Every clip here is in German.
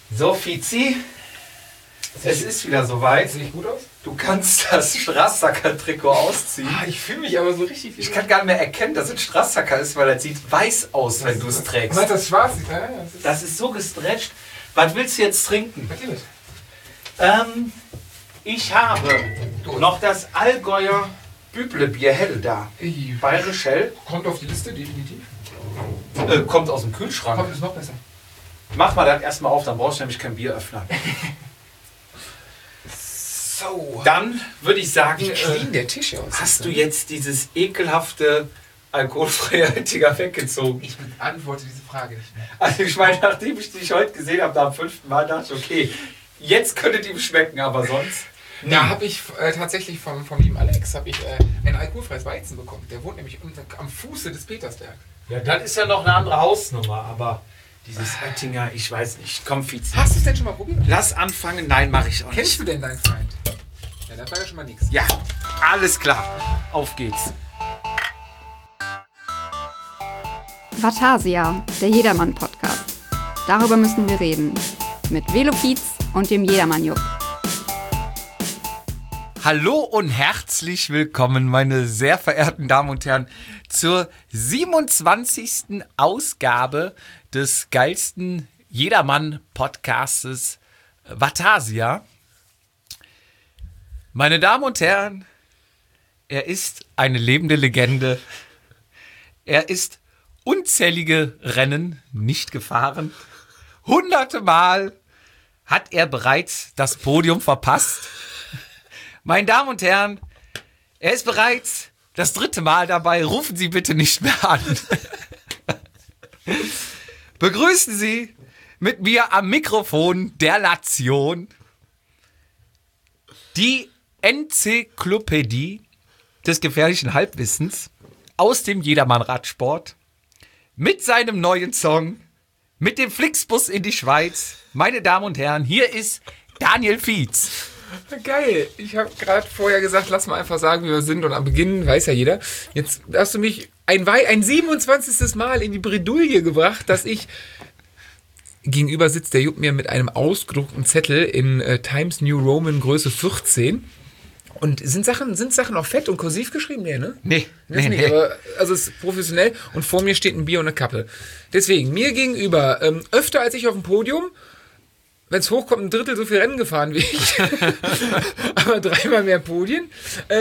So, Fizi, es ist wieder soweit. Sieht gut aus? Du kannst das Strassacker-Trikot ausziehen. Ich fühle mich aber so richtig... Ich kann gar nicht mehr erkennen, dass es Strassacker ist, weil es sieht weiß aus, wenn du es trägst. Meinst du das schwarz? Das ist so gestretcht. Was willst du jetzt trinken? Natürlich. Ich habe noch das Allgäuer Büblebier Hell da. Bayerisch Hell. Kommt auf die Liste, definitiv. Kommt aus dem Kühlschrank. Kommt, ist noch besser. Mach mal das erstmal auf, dann brauchst du nämlich kein Bieröffner. So. Dann würde ich sagen, Wie clean der Tisch aussieht. hast du jetzt dieses ekelhafte alkoholfreie Tiger weggezogen? Ich beantworte diese Frage nicht mehr. Also ich meine, nachdem ich dich heute gesehen habe, am 5. Mal dachte ich, okay, jetzt könnte die schmecken, aber sonst... Da habe ich tatsächlich vom lieben Alex ein alkoholfreies Weizen bekommen. Der wohnt nämlich am Fuße des Petersberg. Ja, das ist ja noch eine andere Hausnummer, aber dieses Oettinger, ich weiß nicht. Komm, Fizi. Hast du es denn schon mal probiert? Lass anfangen. Nein, mache ich auch nicht. Kennst du denn deinen Feind? Ja, das war ja schon mal nichts. Ja, alles klar. Auf geht's. Vatasia, der Jedermann-Podcast. Darüber müssen wir reden. Mit Velofiz und dem Jedermann-Jupp. Hallo und herzlich willkommen, meine sehr verehrten Damen und Herren, zur 27. Ausgabe des geilsten Jedermann-Podcastes Vatasia. Meine Damen und Herren, er ist eine lebende Legende. Er ist unzählige Rennen nicht gefahren. Hunderte Mal hat er bereits das Podium verpasst. Meine Damen und Herren, er ist bereits das 3. Mal dabei. Rufen Sie bitte nicht mehr an. Begrüßen Sie mit mir am Mikrofon der Nation die Enzyklopädie des gefährlichen Halbwissens aus dem Jedermann-Radsport mit seinem neuen Song, mit dem Flixbus in die Schweiz. Meine Damen und Herren, hier ist Daniel Fietz. Geil. Ich habe gerade vorher gesagt, lass mal einfach sagen, wie wir sind. Und am Beginn weiß ja jeder. Jetzt hast du mich ein 27. Mal in die Bredouille gebracht, dass ich... Gegenüber sitzt der Jupp mir mit einem ausgedruckten Zettel in Times New Roman Größe 14. Und sind Sachen auch fett und kursiv geschrieben? Nee, ne? Nee. Aber, also es ist professionell. Und vor mir steht ein Bier und eine Kappe. Deswegen, mir gegenüber, öfter als ich auf dem Podium... Wenn es hochkommt, 1/3 so viel Rennen gefahren wie ich. Aber 3-mal mehr Podien.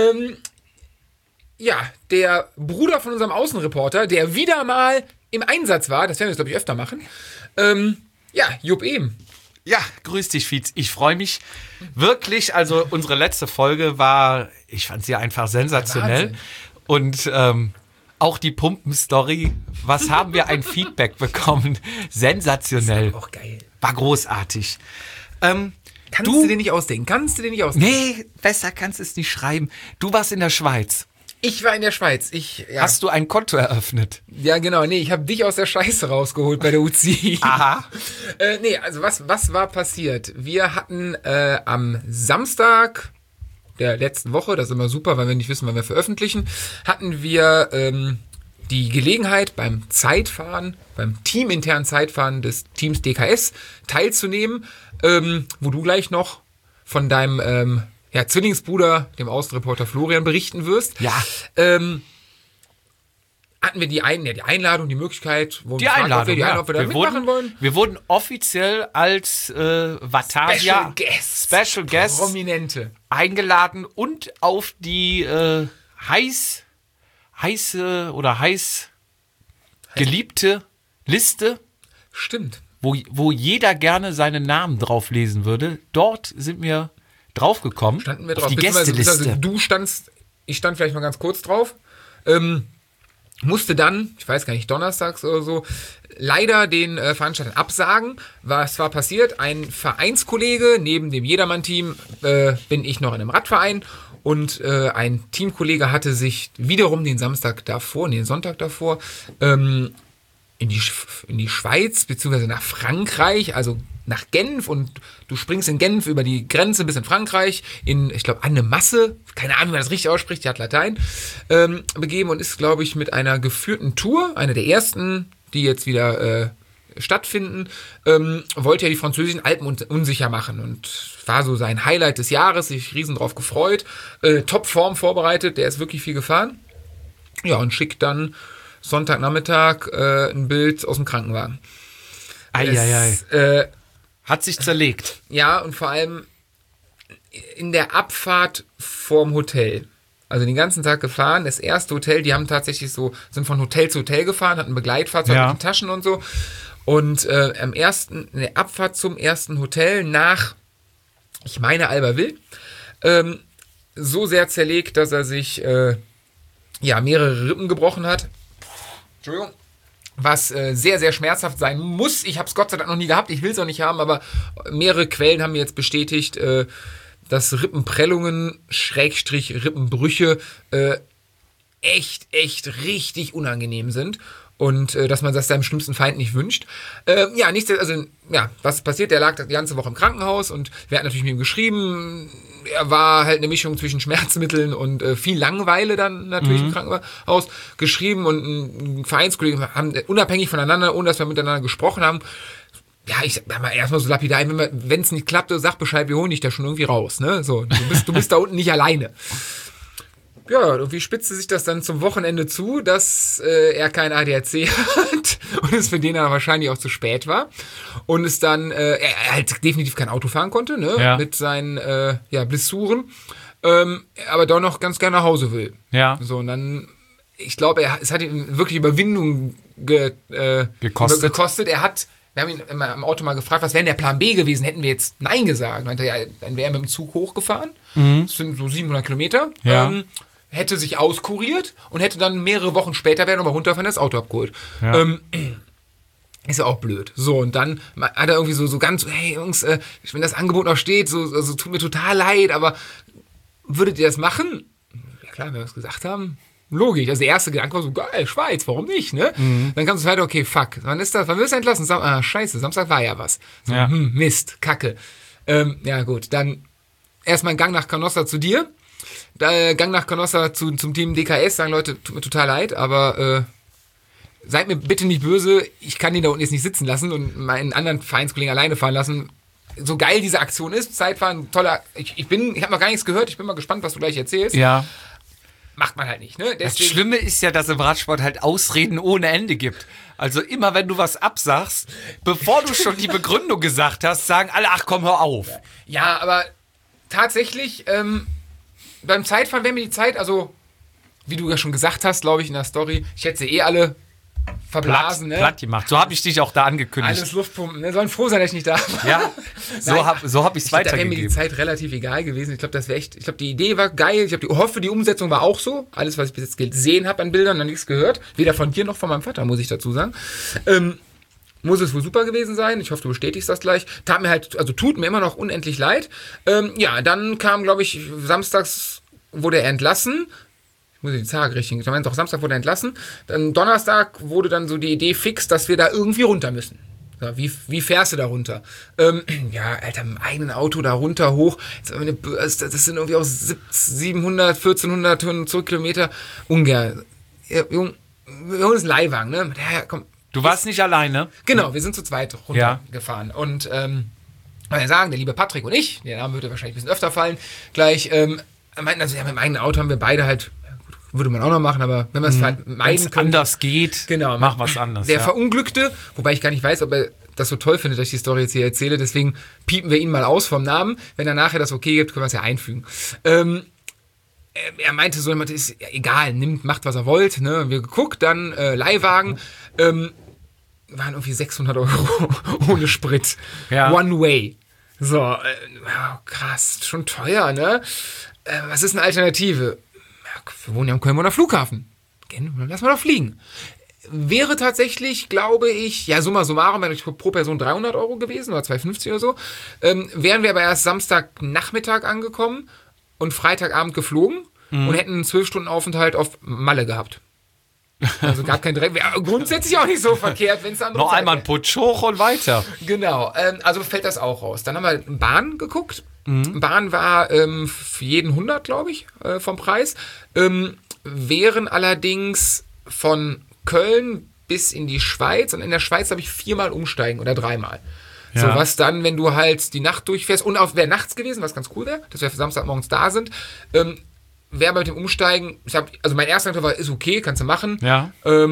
Der Bruder von unserem Außenreporter, der wieder mal im Einsatz war, das werden wir, glaube ich, öfter machen. Jupp Ehm. Ja, grüß dich, Fietz. Ich freue mich wirklich. Also unsere letzte Folge war, ich fand sie einfach sensationell. Wahnsinn. Und auch die Pumpen-Story, was haben wir ein Feedback bekommen? Sensationell. Das ist auch geil. War großartig. Kannst du dir nicht ausdenken? Nee, besser kannst du es nicht schreiben. Du warst in der Schweiz. Ich war in der Schweiz. Hast du ein Konto eröffnet? Ja, genau. Nee, ich habe dich aus der Scheiße rausgeholt bei der UCI. Aha. Also was war passiert? Wir hatten am Samstag der letzten Woche, das ist immer super, weil wir nicht wissen, wann wir veröffentlichen, hatten wir die Gelegenheit beim teaminternen Zeitfahren des Teams DKS teilzunehmen, wo du gleich noch von deinem Zwillingsbruder, dem Außenreporter Florian, berichten wirst. Ja. Hatten wir die Einladung, die Möglichkeit, ob wir da mitmachen wollen. Wir wurden offiziell als Vatasia Special Guests Prominente eingeladen und auf die heiß geliebte Liste. Stimmt. Wo jeder gerne seinen Namen drauf lesen würde. Dort sind wir drauf gekommen. Standen wir drauf. Auf die Gästeliste. Ich stand vielleicht mal ganz kurz drauf. Musste dann, ich weiß gar nicht, donnerstags oder so, leider den Veranstaltern absagen. Was war passiert? Ein Vereinskollege, neben dem Jedermann-Team bin ich noch in einem Radverein und ein Teamkollege hatte sich wiederum den Sonntag davor in die Schweiz beziehungsweise nach Frankreich, also nach Genf, und du springst in Genf über die Grenze bis in Frankreich, ich glaube, Annemasse, keine Ahnung, wie man das richtig ausspricht, die hat Latein, begeben und ist, glaube ich, mit einer geführten Tour, einer der ersten, die jetzt wieder stattfinden, wollte er die französischen Alpen unsicher machen und war so sein Highlight des Jahres, sich riesen drauf gefreut, Topform vorbereitet, der ist wirklich viel gefahren. Ja, und schickt dann Sonntagnachmittag ein Bild aus dem Krankenwagen. Hat sich zerlegt. Ja, und vor allem in der Abfahrt vorm Hotel. Also den ganzen Tag gefahren. Das erste Hotel, die haben tatsächlich sind von Hotel zu Hotel gefahren, hatten ein Begleitfahrzeug mit den Taschen und so. Und in der Abfahrt zum ersten Hotel nach, ich meine, Albertville, so sehr zerlegt, dass er sich mehrere Rippen gebrochen hat. Entschuldigung. Was sehr, sehr schmerzhaft sein muss. Ich habe es Gott sei Dank noch nie gehabt, ich will es auch nicht haben, aber mehrere Quellen haben mir jetzt bestätigt, dass Rippenprellungen, Rippenbrüche echt richtig unangenehm sind und dass man das seinem schlimmsten Feind nicht wünscht. Was passiert? Der lag die ganze Woche im Krankenhaus und wir hatten natürlich mit ihm geschrieben. Er war halt eine Mischung zwischen Schmerzmitteln und viel Langeweile dann natürlich im Krankenhaus geschrieben und ein Vereinskollege haben unabhängig voneinander, ohne dass wir miteinander gesprochen haben, ja, ich sag mal erstmal so lapidar, wenn es nicht klappt, sag Bescheid, wir holen dich da schon irgendwie raus, ne? So, du bist da unten nicht alleine. Ja, irgendwie spitzte sich das dann zum Wochenende zu, dass er kein ADAC hat und es für den dann wahrscheinlich auch zu spät war und es dann er halt definitiv kein Auto fahren konnte, ne? Ja. Mit seinen Blessuren, aber doch noch ganz gerne nach Hause will. Ja. So, und dann, ich glaube, es hat ihm wirklich Überwindung gekostet. Wir haben ihn immer am Auto mal gefragt, was wäre denn der Plan B gewesen? Hätten wir jetzt Nein gesagt? Meinte er, dann wäre er mit dem Zug hochgefahren. Das sind so 700 Kilometer. Ja. Hätte sich auskuriert und hätte dann mehrere Wochen später wäre nochmal runterfahren, das Auto abgeholt. Ja. Ist ja auch blöd. So, und dann hat er irgendwie so ganz, hey Jungs, wenn das Angebot noch steht, also tut mir total leid, aber würdet ihr das machen? Ja klar, wenn wir es gesagt haben. Logisch, also der erste Gedanke war so, geil, Schweiz, warum nicht, ne? Dann kannst du weiter, okay, fuck, wann ist das, wann wirst du entlassen? Scheiße, Samstag war ja was. So, Mist, Kacke. Ja gut, dann erstmal ein Gang nach Canossa zu dir, Gang nach Canossa zum Team DKS, sagen Leute, tut mir total leid, aber seid mir bitte nicht böse, ich kann den da unten jetzt nicht sitzen lassen und meinen anderen Vereinskollegen alleine fahren lassen. So geil diese Aktion ist, Zeitfahren, toller, ich habe noch gar nichts gehört, ich bin mal gespannt, was du gleich erzählst. Ja. Macht man halt nicht, ne? Deswegen. Das Schlimme ist ja, dass es im Radsport halt Ausreden ohne Ende gibt. Also immer, wenn du was absagst, bevor du schon die Begründung gesagt hast, sagen alle, ach komm, hör auf. Ja, aber tatsächlich, beim Zeitfahren wäre mir die Zeit, also wie du ja schon gesagt hast, glaube ich, in der Story, ich hätte sie alle verblasen, platt gemacht. So habe ich dich auch da angekündigt. Alles Luftpumpen, ne? Sollen froh sein, dass ich nicht da war. Ja, so hab ich es weitergegeben. Da wäre mir die Zeit relativ egal gewesen. Ich glaube, die Idee war geil. Ich hoffe, die Umsetzung war auch so. Alles, was ich bis jetzt gesehen habe an Bildern, noch nichts gehört. Weder von dir noch von meinem Vater, muss ich dazu sagen. Muss es wohl super gewesen sein. Ich hoffe, du bestätigst das gleich. Tut mir immer noch unendlich leid. Dann kam, glaube ich, samstags wurde er entlassen. Ich muss die Zahl richtig. Ich meine, doch Samstag wurde er entlassen. Dann Donnerstag wurde dann so die Idee fix, dass wir da irgendwie runter müssen. Ja, wie fährst du da runter? Alter, mit dem eigenen Auto da runter, hoch. Das sind irgendwie auch 700, 1400 Zurückkilometer. Ungern. Ja, Junge, wir holen uns einen Leihwagen, ne? Ja, komm. Du warst nicht alleine? Genau, wir sind zu zweit runtergefahren. Und, wir sagen, der liebe Patrick und ich, der Name würde wahrscheinlich ein bisschen öfter fallen, gleich, meinten, also mit dem eigenen Auto haben wir beide halt, würde man auch noch machen, aber wenn man es meiden kann. Anders geht, genau, mach was anderes. Der Verunglückte, wobei ich gar nicht weiß, ob er das so toll findet, dass ich die Story jetzt hier erzähle, deswegen piepen wir ihn mal aus vom Namen. Wenn er nachher das okay gibt, können wir es ja einfügen. Er meinte so, ist egal, macht was er wollt, ne? Wir geguckt, dann Leihwagen, waren irgendwie 600 € ohne Sprit. Ja. One way. So, krass, schon teuer, ne? Was ist eine Alternative? Wir wohnen ja am Kölner Flughafen. Lass mal doch fliegen. Wäre tatsächlich, glaube ich, ja, summa summarum, wäre pro Person 300 € gewesen oder 250 oder so. Wären wir aber erst Samstagnachmittag angekommen und Freitagabend geflogen und hätten einen 12-Stunden-Aufenthalt auf Malle gehabt. Also gab kein Dreck. Wäre grundsätzlich auch nicht so verkehrt, wenn es andere noch einmal einen Putsch hoch und weiter. Genau, also fällt das auch raus. Dann haben wir Bahn geguckt. Bahn war für jeden 100, glaube ich, vom Preis. Wären allerdings von Köln bis in die Schweiz und in der Schweiz habe ich 4-mal umsteigen oder 3-mal. Ja. So, was dann, wenn du halt die Nacht durchfährst und auch wäre nachts gewesen, was ganz cool wäre, dass wir Samstagmorgens da sind, wäre bei dem Umsteigen, also mein erster Eindruck war, ist okay, kannst du machen. Ja.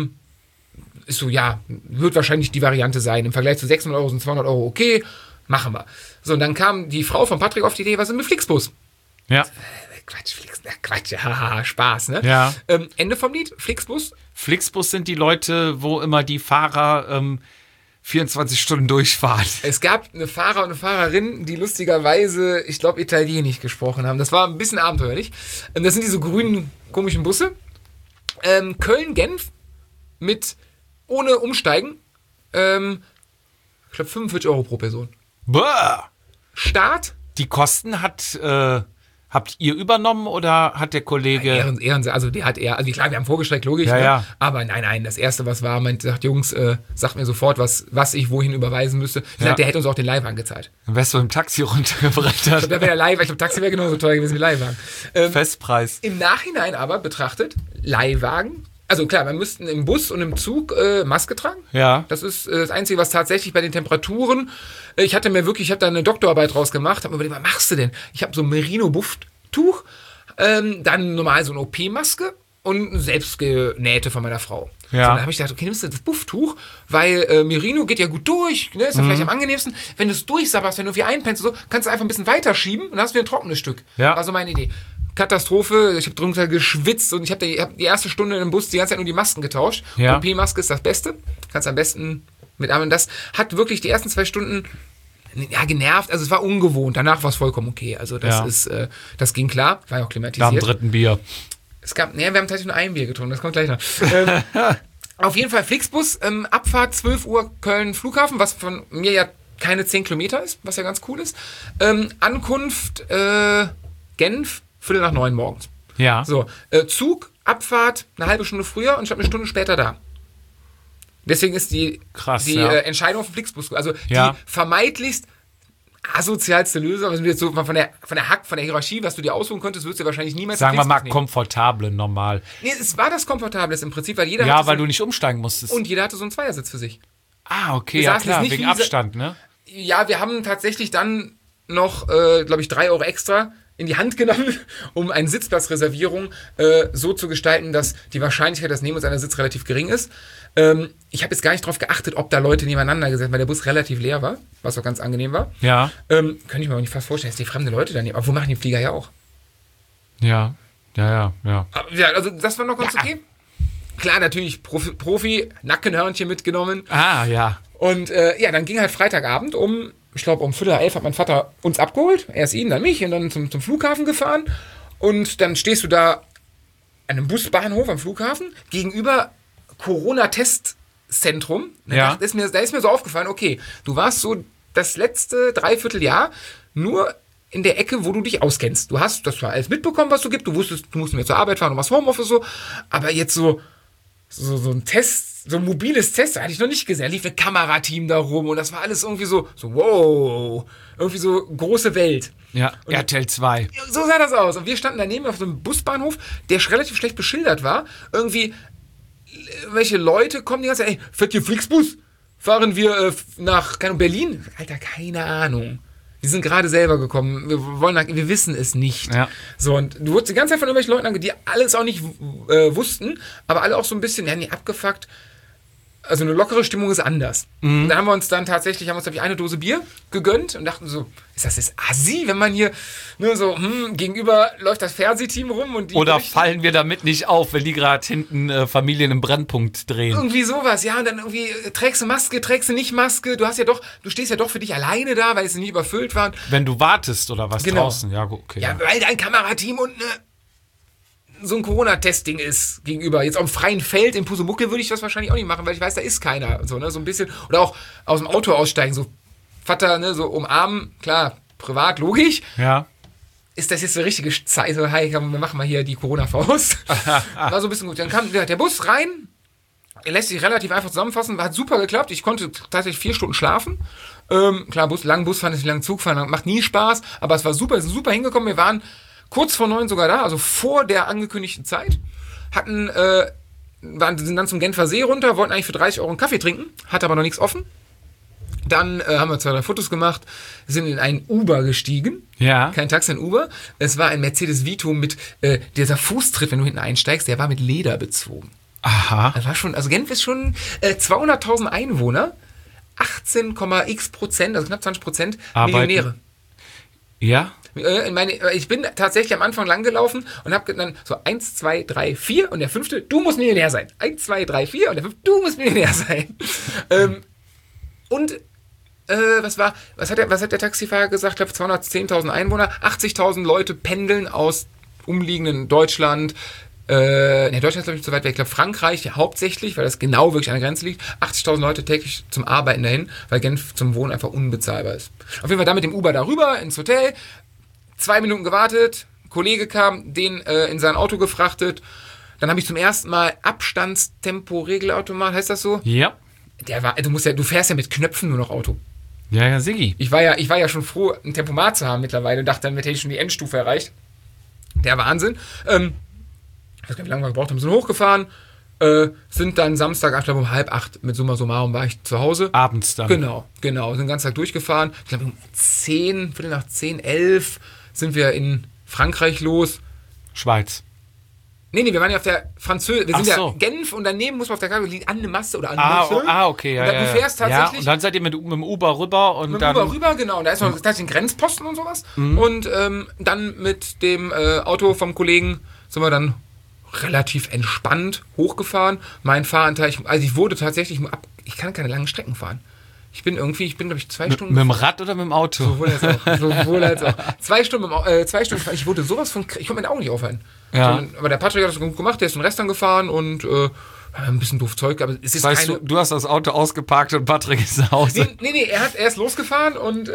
Ist so, ja, wird wahrscheinlich die Variante sein. Im Vergleich zu 600 Euro sind 200 Euro okay, machen wir. So, und dann kam die Frau von Patrick auf die Idee, was ist mit Flixbus? Ja. Quatsch, haha, Spaß, ne? Ja. Ende vom Lied, Flixbus. Flixbus sind die Leute, wo immer die Fahrer 24 Stunden durchfahren. Es gab eine Fahrer und eine Fahrerin, die lustigerweise, ich glaube, Italienisch gesprochen haben. Das war ein bisschen abenteuerlich. Das sind diese grünen, komischen Busse. Köln-Genf ohne Umsteigen. Ich glaube, 45 Euro pro Person. Boah. Start. Die Kosten habt ihr übernommen oder hat der Kollege... Also die hat er, also klar, wir haben vorgestreckt, logisch, Ja, ne? ja. Aber nein, das Erste, was war, sagt, Jungs, sagt mir sofort, was ich wohin überweisen müsste. Ja. Der hätte uns auch den Leihwagen gezahlt. Dann wärst du im Taxi runtergebrettert. Da wäre der Leihwagen, ich glaube, Taxi wäre genauso teuer gewesen wie Leihwagen. Festpreis. Im Nachhinein aber betrachtet, Leihwagen, also klar, wir müssten im Bus und im Zug Maske tragen. Ja. Das ist das Einzige, was tatsächlich bei den Temperaturen, ich habe da eine Doktorarbeit draus gemacht, habe mir überlegt, was machst du denn? Ich habe so ein Merino-Bufftuch, dann normal so eine OP-Maske und eine selbstgenähte von meiner Frau. Ja. So, dann habe ich gedacht, okay, nimmst du das Bufftuch, weil Merino geht ja gut durch, ne, ist ja vielleicht am angenehmsten. Wenn du es durchsabberst, wenn du irgendwie einpennst und so, kannst du einfach ein bisschen weiterschieben und dann hast du wieder ein trockenes Stück. Ja. War so meine Idee. Katastrophe, ich habe drunter geschwitzt und ich habe die erste Stunde im Bus die ganze Zeit nur die Masken getauscht. Ja. OP-Maske ist das Beste, kannst am besten mitarbeiten. Das hat wirklich die ersten 2 Stunden genervt, also es war ungewohnt, danach war es vollkommen okay. Also das ging klar, war ja auch klimatisiert. Nach dem 3. Bier. Wir haben tatsächlich nur ein Bier getrunken, das kommt gleich noch. Auf jeden Fall Flixbus, Abfahrt 12 Uhr Köln Flughafen, was von mir ja keine 10 Kilometer ist, was ja ganz cool ist. Ankunft Genf, 8:45 morgens. Ja. So, Zug, Abfahrt, eine halbe Stunde früher und ich habe eine Stunde später da. Deswegen ist die Entscheidung auf den Flixbus, also die vermeintlichst asozialste Lösung, also jetzt so von der Hierarchie, was du dir aussuchen könntest, würdest du wahrscheinlich niemals Sagen wir mal nehmen. komfortable, normal. Nee, es war das Komfortables im Prinzip, weil jeder Ja, hatte weil du nicht umsteigen musstest. und jeder hatte so einen Zweiersitz für sich. Ah, okay, Wir ja saßen klar, jetzt nicht wegen wie diese- Abstand, ne? Ja, wir haben tatsächlich dann noch, glaube ich, 3 Euro extra in die Hand genommen, um eine Sitzplatzreservierung so zu gestalten, dass die Wahrscheinlichkeit, dass neben uns einer sitzt, relativ gering ist. Ich habe jetzt gar nicht darauf geachtet, ob da Leute nebeneinander gesessen, weil der Bus relativ leer war, was auch ganz angenehm war. Ja. Könnte ich mir aber nicht fast vorstellen, dass die fremde Leute daneben, aber wo machen die Flieger ja auch? Ja. Aber, ja, also das war noch ganz okay. Klar, natürlich Profi, Nackenhörnchen mitgenommen. Ah, ja. Und dann ging halt Freitagabend ich glaube um 10:45 hat mein Vater uns abgeholt. Erst ihn, dann mich und dann zum Flughafen gefahren. Und dann stehst du da an einem Busbahnhof am Flughafen gegenüber Corona-Testzentrum. Ja. Da ist mir so aufgefallen, okay, du warst so das letzte Dreivierteljahr nur in der Ecke, wo du dich auskennst. Du hast das zwar alles mitbekommen, was du gibt. Du wusstest, du musst mehr zur Arbeit fahren, du machst Homeoffice so. Aber jetzt so ein Test, so ein mobiles Test, hatte ich noch nicht gesehen. Da lief ein Kamerateam da rum und das war alles irgendwie so wow, irgendwie so große Welt. Ja, Und RTL 2. so sah das aus. Und wir standen daneben auf so einem Busbahnhof, der relativ schlecht beschildert war. Irgendwie, welche Leute kommen die ganze Zeit, fährt hier Flixbus? Fahren wir nach Berlin? Alter, keine Ahnung. Wir sind gerade selber gekommen. Wir wissen es nicht. Ja. So, und du wurdest die ganze Zeit von irgendwelchen Leuten die alles auch nicht wussten, aber alle auch so ein bisschen, abgefuckt. Also eine lockere Stimmung ist anders. Und da haben wir uns tatsächlich eine Dose Bier gegönnt und dachten so, ist das jetzt assi, wenn man hier nur so, gegenüber läuft das Fernsehteam rum und die Oder berichten? fallen wir damit nicht auf, wenn die gerade hinten Familien im Brennpunkt drehen? Irgendwie sowas, ja, und dann irgendwie trägst du Maske, trägst du nicht Maske, du stehst ja doch für dich alleine da, weil es nicht überfüllt war. Wenn du wartest oder was Genau. draußen, ja, okay. Ja, weil dein Kamerateam und so ein Corona-Testing ist gegenüber. Jetzt auf dem freien Feld in Pusemuckel würde ich das wahrscheinlich auch nicht machen, weil ich weiß, da ist keiner. Und so, ne, so ein bisschen. Oder auch aus dem Auto aussteigen, so Vater, ne, so umarmen, klar, privat, logisch. Ja. Ist das jetzt so richtige Zeit? So, hi, komm, wir machen mal hier die Corona-Faust. War so ein bisschen gut. Dann kam der Bus rein. Er lässt sich relativ einfach zusammenfassen. Hat super geklappt. Ich konnte tatsächlich 4 Stunden schlafen. Klar, langen Bus fahren ist langen Zug fahren, macht nie Spaß. Aber es war super, wir sind super hingekommen. Wir waren kurz vor 9 sogar da, also vor der angekündigten Zeit. Hatten sind dann zum Genfer See runter, wollten eigentlich für 30 Euro einen Kaffee trinken, hatte aber noch nichts offen. Dann haben wir 2, 3 Fotos gemacht, sind in einen Uber gestiegen. Ja. Kein Taxi, ein Uber. Es war ein Mercedes Vito mit dieser Fußtritt, wenn du hinten einsteigst, der war mit Leder bezogen. Aha. Das war schon, also Genf ist schon 200.000 Einwohner, 18,x%, also knapp 20% Arbeiten. Millionäre. Ja? Ich bin tatsächlich am Anfang lang gelaufen und habe dann so 1, 2, 3, 4 und der 5. Du musst Millionär sein. 1, 2, 3, 4 und der 5. Du musst Millionär sein. Und was hat der Taxifahrer gesagt? Ich glaube 210.000 Einwohner, 80.000 Leute pendeln aus umliegenden Deutschland. Deutschland ist glaube ich zu weit weg. Ich glaube Frankreich ja, hauptsächlich, weil das genau wirklich an der Grenze liegt. 80.000 Leute täglich zum Arbeiten dahin, weil Genf zum Wohnen einfach unbezahlbar ist. Auf jeden Fall dann mit dem Uber darüber ins Hotel. 2 Minuten gewartet, ein Kollege kam, den in sein Auto gefrachtet. Dann habe ich zum ersten Mal Abstandstempo-Regelautomat, heißt das so? Ja. Du fährst ja mit Knöpfen nur noch Auto. Ja, Siggi. Ich war ja schon froh, ein Tempomat zu haben mittlerweile und dachte, damit hätte ich schon die Endstufe erreicht. Der Wahnsinn. Ich weiß gar nicht, wie lange wir gebraucht haben. Sind hochgefahren, sind dann Samstag, ich glaube um 7:30 mit summa summarum war ich zu Hause. Abends dann. Genau. Sind den ganzen Tag durchgefahren. Ich glaube um 10, Viertel nach 10, 11 sind wir in Frankreich los. Schweiz. Nee, wir waren ja auf der Französischen. Wir sind so. ja Genf und daneben muss man auf der Karte liegt Annemasse oder Okay, ja. Und dann, du fährst tatsächlich. Ja, und dann seid ihr mit dem Uber rüber und mit dann. dem Uber rüber, genau. Und da ist noch den Grenzposten und sowas. Und dann mit dem Auto vom Kollegen sind wir dann relativ entspannt hochgefahren. Mein Fahranteil, ich wurde tatsächlich, ich kann keine langen Strecken fahren. Ich bin, glaube ich, 2 Stunden. Mit dem Rad oder mit dem Auto? Sowohl als auch. 2 Stunden gefahren. Ich wurde sowas von, ich konnte mir auch nicht aufhalten. Ja. Aber der Patrick hat das gut gemacht, der ist den Rest dann gefahren und ein bisschen doof Zeug, aber es ist weißt du hast das Auto ausgeparkt und Patrick ist nach Hause. Nee, er ist losgefahren und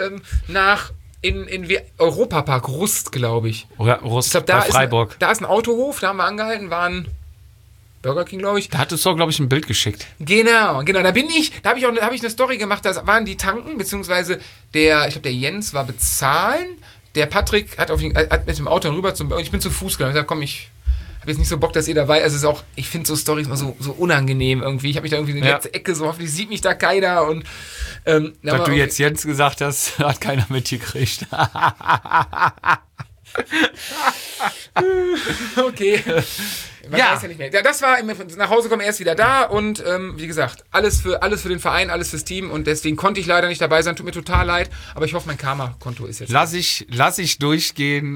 in Europapark Rust, glaube ich. Rust, ich glaub, bei Freiburg. Da ist ein Autohof, da haben wir angehalten, waren Burger King, glaube ich. Da hattest du, glaube ich, ein Bild geschickt. Genau. Da habe ich eine Story gemacht, da waren die tanken, beziehungsweise ich glaube, der Jens war bezahlen, der Patrick hat mit dem Auto rüber ich bin zu Fuß gegangen. Ich habe gesagt, komm, ich habe jetzt nicht so Bock, dass ihr dabei, also es ist auch, ich finde so Storys immer so unangenehm irgendwie. Ich habe mich da irgendwie in die letzte Ecke, so hoffentlich sieht mich da keiner und dass du jetzt Jens gesagt hast, hat keiner mitgekriegt. Okay. Man weiß ja nicht mehr. Das war nach Hause kommen, erst wieder da und wie gesagt, alles für den Verein, alles fürs Team und deswegen konnte ich leider nicht dabei sein, tut mir total leid, aber ich hoffe, mein Karma-Konto ist jetzt. Lass ich durchgehen.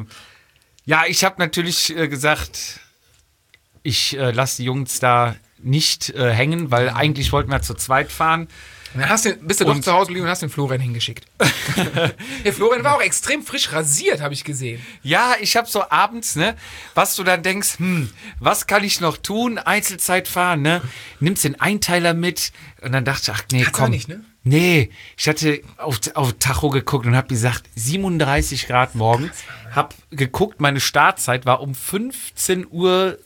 Ich habe natürlich gesagt, ich lasse die Jungs da nicht hängen, weil eigentlich wollten wir zu zweit fahren. Dann bist du doch zu Hause geblieben und hast den Florian hingeschickt. Der Florian war auch extrem frisch rasiert, habe ich gesehen. Ja, ich habe so abends, was du dann denkst, was kann ich noch tun? Einzelzeit fahren, nimmst den Einteiler mit und dann dachte ich, ach nee, komm. Nicht, ne? Nee, ich hatte auf Tacho geguckt und habe gesagt, 37 Grad morgen. Hab geguckt, meine Startzeit war um 15:24 Uhr.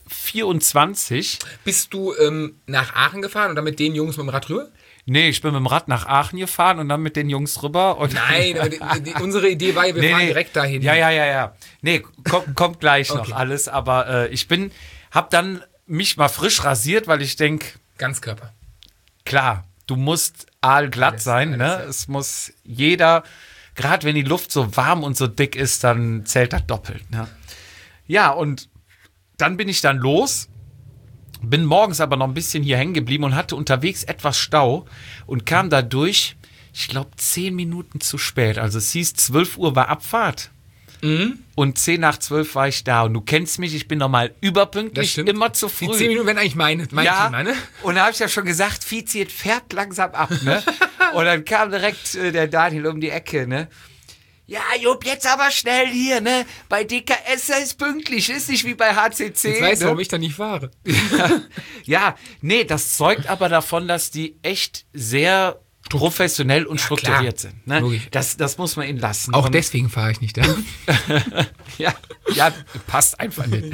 Bist du nach Aachen gefahren oder mit den Jungs mit dem Rad rüber? Nee, ich bin mit dem Rad nach Aachen gefahren und dann mit den Jungs rüber. Und Nein, aber unsere Idee war ja, wir fahren direkt dahin. Ja. Nee, kommt gleich noch alles. Aber hab dann mich mal frisch rasiert, weil ich denke... Ganzkörper. Klar, du musst aalglatt sein, ne? Ja. Es muss jeder, gerade wenn die Luft so warm und so dick ist, dann zählt das doppelt, ne? Ja, und dann bin ich dann los. Bin morgens aber noch ein bisschen hier hängen geblieben und hatte unterwegs etwas Stau und kam dadurch, ich glaube, 10 Minuten zu spät. Also es hieß, 12 Uhr war Abfahrt. Und 10:10 war ich da. Und du kennst mich, ich bin normal überpünktlich, immer zu früh. Die 10 Minuten werden eigentlich mein Thema, ne? Und da habe ich ja schon gesagt, Fizi, jetzt fährt langsam ab, ne? Und dann kam direkt der Daniel um die Ecke, ne? Ja, Jupp, jetzt aber schnell hier, ne? Bei DKS ist pünktlich, ist nicht wie bei HCC. Jetzt weißt du, warum ich da nicht fahre. Ja, nee, das zeugt aber davon, dass die echt sehr professionell und strukturiert sind. Ne? Das muss man ihnen lassen. Auch deswegen fahre ich nicht da. ja, passt einfach nicht.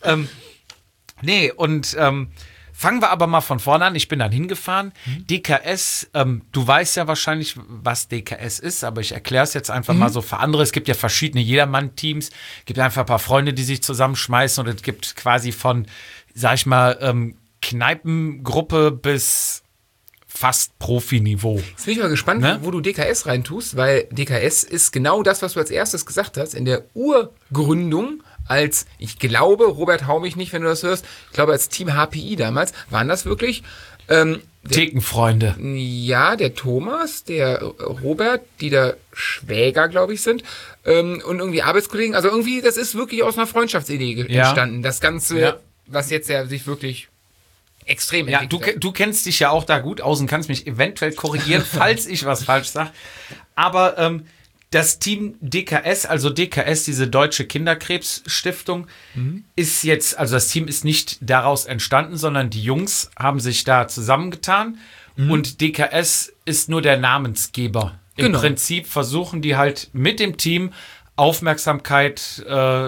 Fangen wir aber mal von vorne an. Ich bin dann hingefahren. DKS, du weißt ja wahrscheinlich, was DKS ist, aber ich erkläre es jetzt einfach mal so für andere. Es gibt ja verschiedene Jedermann-Teams. Es gibt einfach ein paar Freunde, die sich zusammenschmeißen und es gibt quasi von, sag ich mal, Kneipengruppe bis fast Profiniveau. Jetzt bin ich mal gespannt, Ne? wo du DKS reintust, weil DKS ist genau das, was du als erstes gesagt hast, in der Urgründung als, ich glaube, Robert, hau mich nicht, wenn du das hörst, ich glaube als Team HPI damals, waren das wirklich Thekenfreunde. ja, der Thomas, der Robert, die der Schwäger, glaube ich, sind, und irgendwie Arbeitskollegen, also irgendwie, das ist wirklich aus einer Freundschaftsidee Ja. entstanden, das Ganze, Ja. was jetzt ja sich wirklich extrem Ja, entwickelt. du kennst dich ja auch da gut aus und kannst mich eventuell korrigieren, falls ich was falsch sage. Aber das Team DKS, also DKS, diese Deutsche Kinderkrebsstiftung, ist jetzt, also das Team ist nicht daraus entstanden, sondern die Jungs haben sich da zusammengetan und DKS ist nur der Namensgeber. Im Genau. Prinzip versuchen die halt mit dem Team Aufmerksamkeit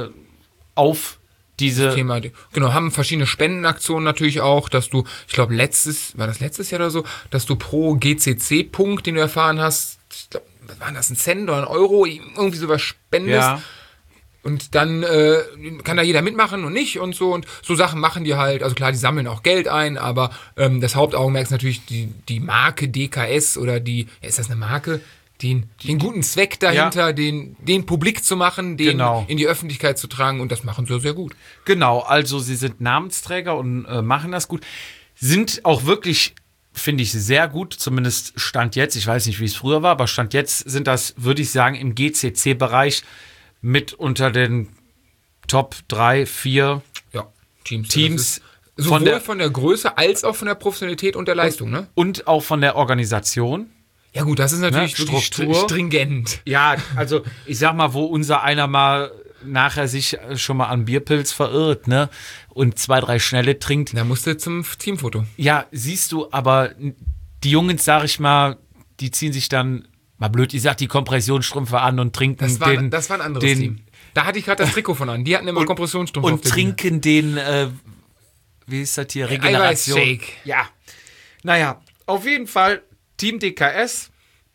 auf diese Thema. Genau, haben verschiedene Spendenaktionen natürlich auch, dass du, ich glaube, war das letztes Jahr oder so, dass du pro GCC-Punkt, den du erfahren hast, ich glaub, was war das, ein Cent oder ein Euro, irgendwie sowas spendest. Ja. Und dann kann da jeder mitmachen und nicht und so Sachen machen die halt, also klar, die sammeln auch Geld ein, aber das Hauptaugenmerk ist natürlich die Marke DKS oder ist das eine Marke? Den guten Zweck dahinter, den publik zu machen, den Genau. in die Öffentlichkeit zu tragen und das machen sie sehr gut. Genau, also sie sind Namensträger und machen das gut. Sind auch wirklich, finde ich, sehr gut, zumindest Stand jetzt. Ich weiß nicht, wie es früher war, aber Stand jetzt sind das, würde ich sagen, im GCC-Bereich mit unter den Top 3, 4 Ja, Teams. Teams Das ist sowohl von der Größe als auch von der Professionalität und der Leistung, ne? und auch von der Organisation. Ja gut, das ist natürlich Ne, wirklich Struktur. stringent. Ja, also ich sag mal, wo unser einer mal nachher sich schon mal an Bierpilz verirrt, ne? Und 2, 3 Schnelle trinkt. Da musst du zum Teamfoto. Ja, siehst du, aber die Jungs, sag ich mal, die ziehen sich dann, mal blöd gesagt, die Kompressionsstrümpfe an und trinken Das war ein anderes Team. Da hatte ich gerade das Trikot von an. Die hatten immer Kompressionsstrümpfe auf und der Bühne. trinken den, wie ist das hier, Regeneration. Eiweißshake. Ja. Naja, auf jeden Fall Team DKS.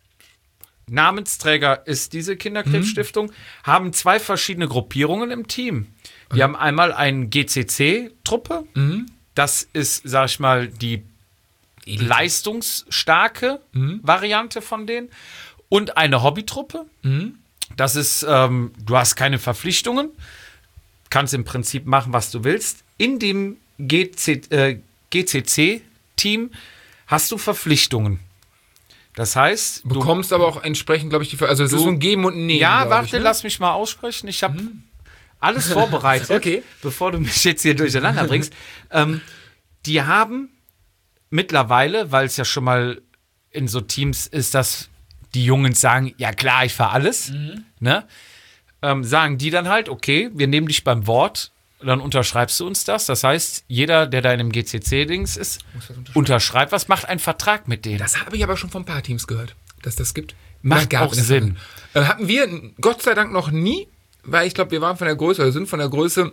Namensträger ist diese Kinderkrebsstiftung, haben 2 verschiedene Gruppierungen im Team. Die haben einmal eine GCC-Truppe. Das ist, sag ich mal, die leistungsstarke Variante von denen. Und eine Hobbytruppe. Das ist, du hast keine Verpflichtungen. Kannst im Prinzip machen, was du willst. In dem GCC-Team hast du Verpflichtungen. Das heißt, Du bekommst aber auch entsprechend, glaube ich, also es ist so ein Geben und ein Nehmen. ja, glaub warte, ich, ne? lass mich mal aussprechen. Ich habe alles vorbereitet, Okay. bevor du mich jetzt hier durcheinander bringst. Die haben mittlerweile, weil es ja schon mal in so Teams ist, dass die Jungen sagen, ja klar, ich fahre alles, ne? Sagen die dann halt, okay, wir nehmen dich beim Wort, dann unterschreibst du uns das. Das heißt, jeder, der da in dem GCC-Dings ist, unterschreibt was, macht einen Vertrag mit denen. Das habe ich aber schon von ein paar Teams gehört, dass das gibt. Macht Oder gab auch es. Sinn. Hatten wir Gott sei Dank noch nie, weil ich glaube, wir waren von der Größe, oder sind von der Größe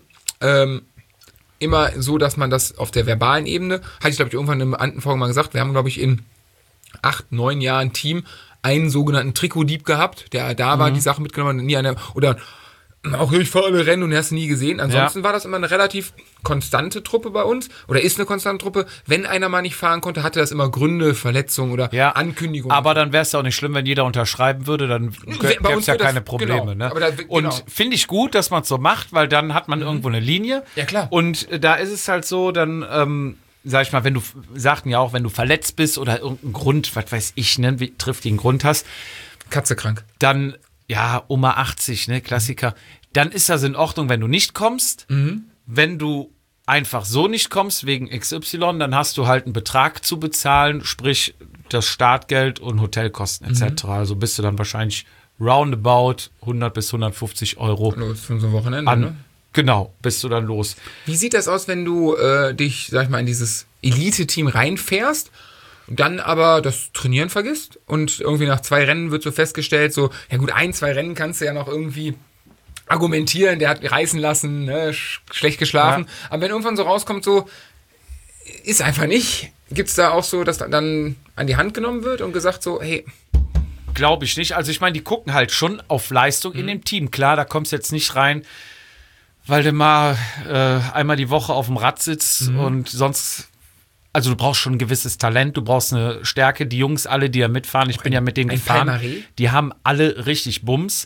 immer so, dass man das auf der verbalen Ebene, hatte ich glaube ich irgendwann in einem Folge mal gesagt, wir haben glaube ich in 8, 9 Jahren Team einen sogenannten Trikotdieb gehabt, der da war, die Sache mitgenommen hat, nie einer, oder auch ich fahre alle Rennen und hast nie gesehen. Ansonsten war das immer eine relativ konstante Truppe bei uns oder ist eine konstante Truppe. Wenn einer mal nicht fahren konnte, hatte das immer Gründe, Verletzungen oder Ankündigungen. Aber dann wäre es ja auch nicht schlimm, wenn jeder unterschreiben würde, dann gäbe es uns ja wird das- keine Probleme. genau. Ne? Aber da- genau. Und finde ich gut, dass man es so macht, weil dann hat man irgendwo eine Linie. Ja, klar. Und da ist es halt so, dann, sag ich mal, wenn du, sagten ja auch, wenn du verletzt bist oder irgendeinen Grund, was weiß ich, ne, wie triftigen Grund hast, Katze krank. dann, ja, Oma 80, ne, Klassiker, dann ist das in Ordnung, wenn du nicht kommst. Wenn du einfach so nicht kommst, wegen XY, dann hast du halt einen Betrag zu bezahlen, sprich das Startgeld und Hotelkosten etc. Also bist du dann wahrscheinlich roundabout 100 bis 150 Euro Los für so ein Wochenende, an. ne? Genau, bist du dann los. Wie sieht das aus, wenn du dich, sag ich mal, in dieses Elite-Team reinfährst, dann aber das Trainieren vergisst und irgendwie nach 2 Rennen wird so festgestellt, so, ja gut, 1, 2 Rennen kannst du ja noch irgendwie argumentieren, der hat reißen lassen, ne, schlecht geschlafen. Ja. Aber wenn irgendwann so rauskommt, so, ist einfach nicht, gibt es da auch so, dass dann an die Hand genommen wird und gesagt so, hey, Glaube ich nicht. Also ich meine, die gucken halt schon auf Leistung in dem Team. Klar, da kommst du jetzt nicht rein, weil du mal einmal die Woche auf dem Rad sitzt und sonst also du brauchst schon ein gewisses Talent, du brauchst eine Stärke. Die Jungs alle, die ja mitfahren, ich bin ja mit denen gefahren, Palmaret? die haben alle richtig Bums.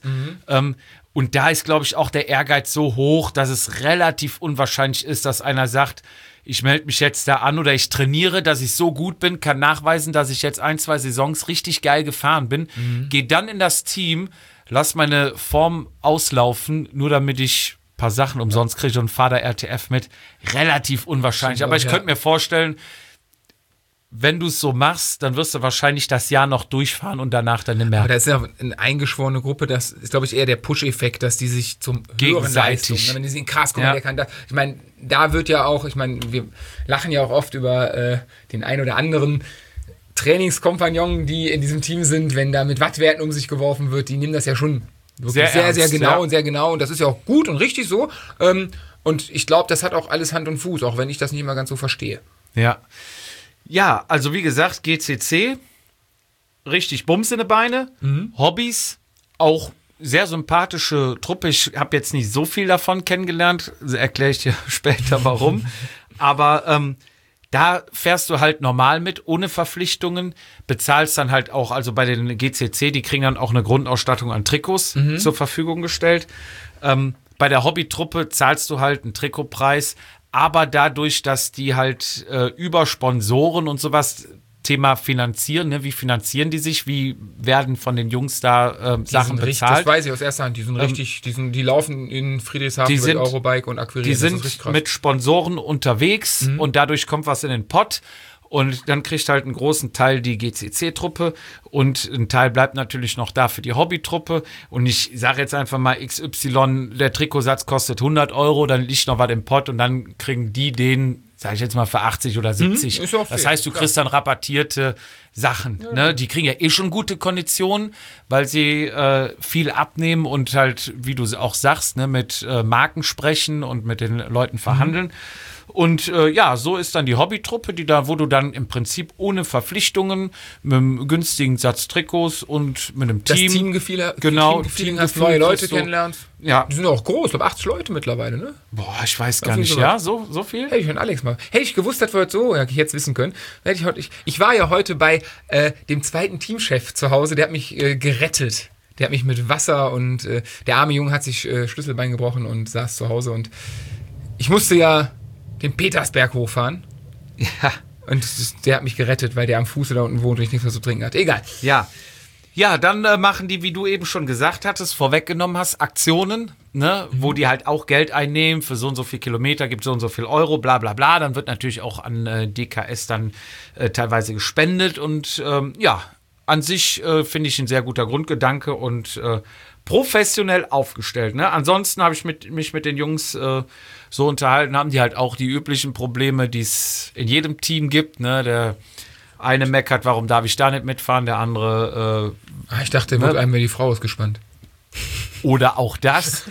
Und da ist, glaube ich, auch der Ehrgeiz so hoch, dass es relativ unwahrscheinlich ist, dass einer sagt, ich melde mich jetzt da an oder ich trainiere, dass ich so gut bin, kann nachweisen, dass ich jetzt 1, 2 Saisons richtig geil gefahren bin, gehe dann in das Team, lass meine Form auslaufen, nur damit ich ein paar Sachen umsonst kriege und fahre da RTF mit. Relativ unwahrscheinlich. Aber ich könnte mir vorstellen, wenn du es so machst, dann wirst du wahrscheinlich das Jahr noch durchfahren und danach dann nicht mehr. Aber das ist ja eine eingeschworene Gruppe, das ist, glaube ich, eher der Push-Effekt, dass die sich zum höheren Leistung, wenn die sehen, krass, guck mal, der kann da. Ich meine, da wird ja auch, ich meine, wir lachen ja auch oft über den ein oder anderen Trainingskompagnon, die in diesem Team sind, wenn da mit Wattwerten um sich geworfen wird, die nehmen das ja schon wirklich sehr genau und sehr genau und das ist ja auch gut und richtig so. Und ich glaube, das hat auch alles Hand und Fuß, auch wenn ich das nicht immer ganz so verstehe. Ja. Ja, also wie gesagt, GCC, richtig Bums in die Beine, Hobbys, auch sehr sympathische Truppe. Ich habe jetzt nicht so viel davon kennengelernt, erkläre ich dir später warum, aber da fährst du halt normal mit, ohne Verpflichtungen, bezahlst dann halt auch, also bei den GCC, die kriegen dann auch eine Grundausstattung an Trikots zur Verfügung gestellt. Bei der Hobbytruppe zahlst du halt einen Trikotpreis, aber dadurch, dass die halt über Sponsoren und sowas Thema finanzieren, ne? Wie finanzieren die sich? Wie werden von den Jungs da Sachen bezahlt? Das weiß ich aus erster Hand. Die sind richtig, die laufen in Friedrichshafen mit Eurobike und akquirieren. Die sind mit Sponsoren unterwegs und dadurch kommt was in den Pott. Und dann kriegt halt einen großen Teil die GCC-Truppe und ein Teil bleibt natürlich noch da für die Hobbytruppe. Und ich sage jetzt einfach mal XY, der Trikotsatz kostet 100 €, dann liegt noch was im Pott und dann kriegen die den, sage ich jetzt mal, für 80 oder 70. Das heißt, du kriegst dann rabattierte Sachen. Ja. Ne? Die kriegen ja eh schon gute Konditionen, weil sie viel abnehmen und halt, wie du auch sagst, ne, mit Marken sprechen und mit den Leuten verhandeln. Und ja, so ist dann die Hobbytruppe, wo du dann im Prinzip ohne Verpflichtungen mit einem günstigen Satz Trikots und mit einem Team. Das Teamgefühl, Teamgefühl hast neue Leute kennenlernst. Ja. Die sind auch groß, ich glaube 80 Leute mittlerweile, ne? Boah, ich weiß gar nicht, ja, so viel? Hätte ich von Alex mal. Hätte ich gewusst, dass wir heute so, hätte ich jetzt wissen können. Ich war ja heute bei dem zweiten Teamchef zu Hause, der hat mich gerettet. Der hat mich mit Wasser und der arme Junge hat sich Schlüsselbein gebrochen und saß zu Hause und ich musste ja den Petersberg hochfahren. Ja. Und der hat mich gerettet, weil der am Fuße da unten wohnt und ich nichts mehr zu trinken hatte. Egal. Ja. Ja, dann machen die, wie du eben schon gesagt hattest, vorweggenommen hast, Aktionen, ne, wo die halt auch Geld einnehmen, für so und so viel Kilometer gibt so und so viel Euro, bla bla bla. Dann wird natürlich auch an DKS dann teilweise gespendet und ja, an sich finde ich ein sehr guter Grundgedanke und professionell aufgestellt. Ne? Ansonsten habe ich mich mit den Jungs so unterhalten, haben die halt auch die üblichen Probleme, die es in jedem Team gibt. Ne? Der eine meckert, warum darf ich da nicht mitfahren, der andere ich dachte, wird einem die Frau ausgespannt. Oder auch das.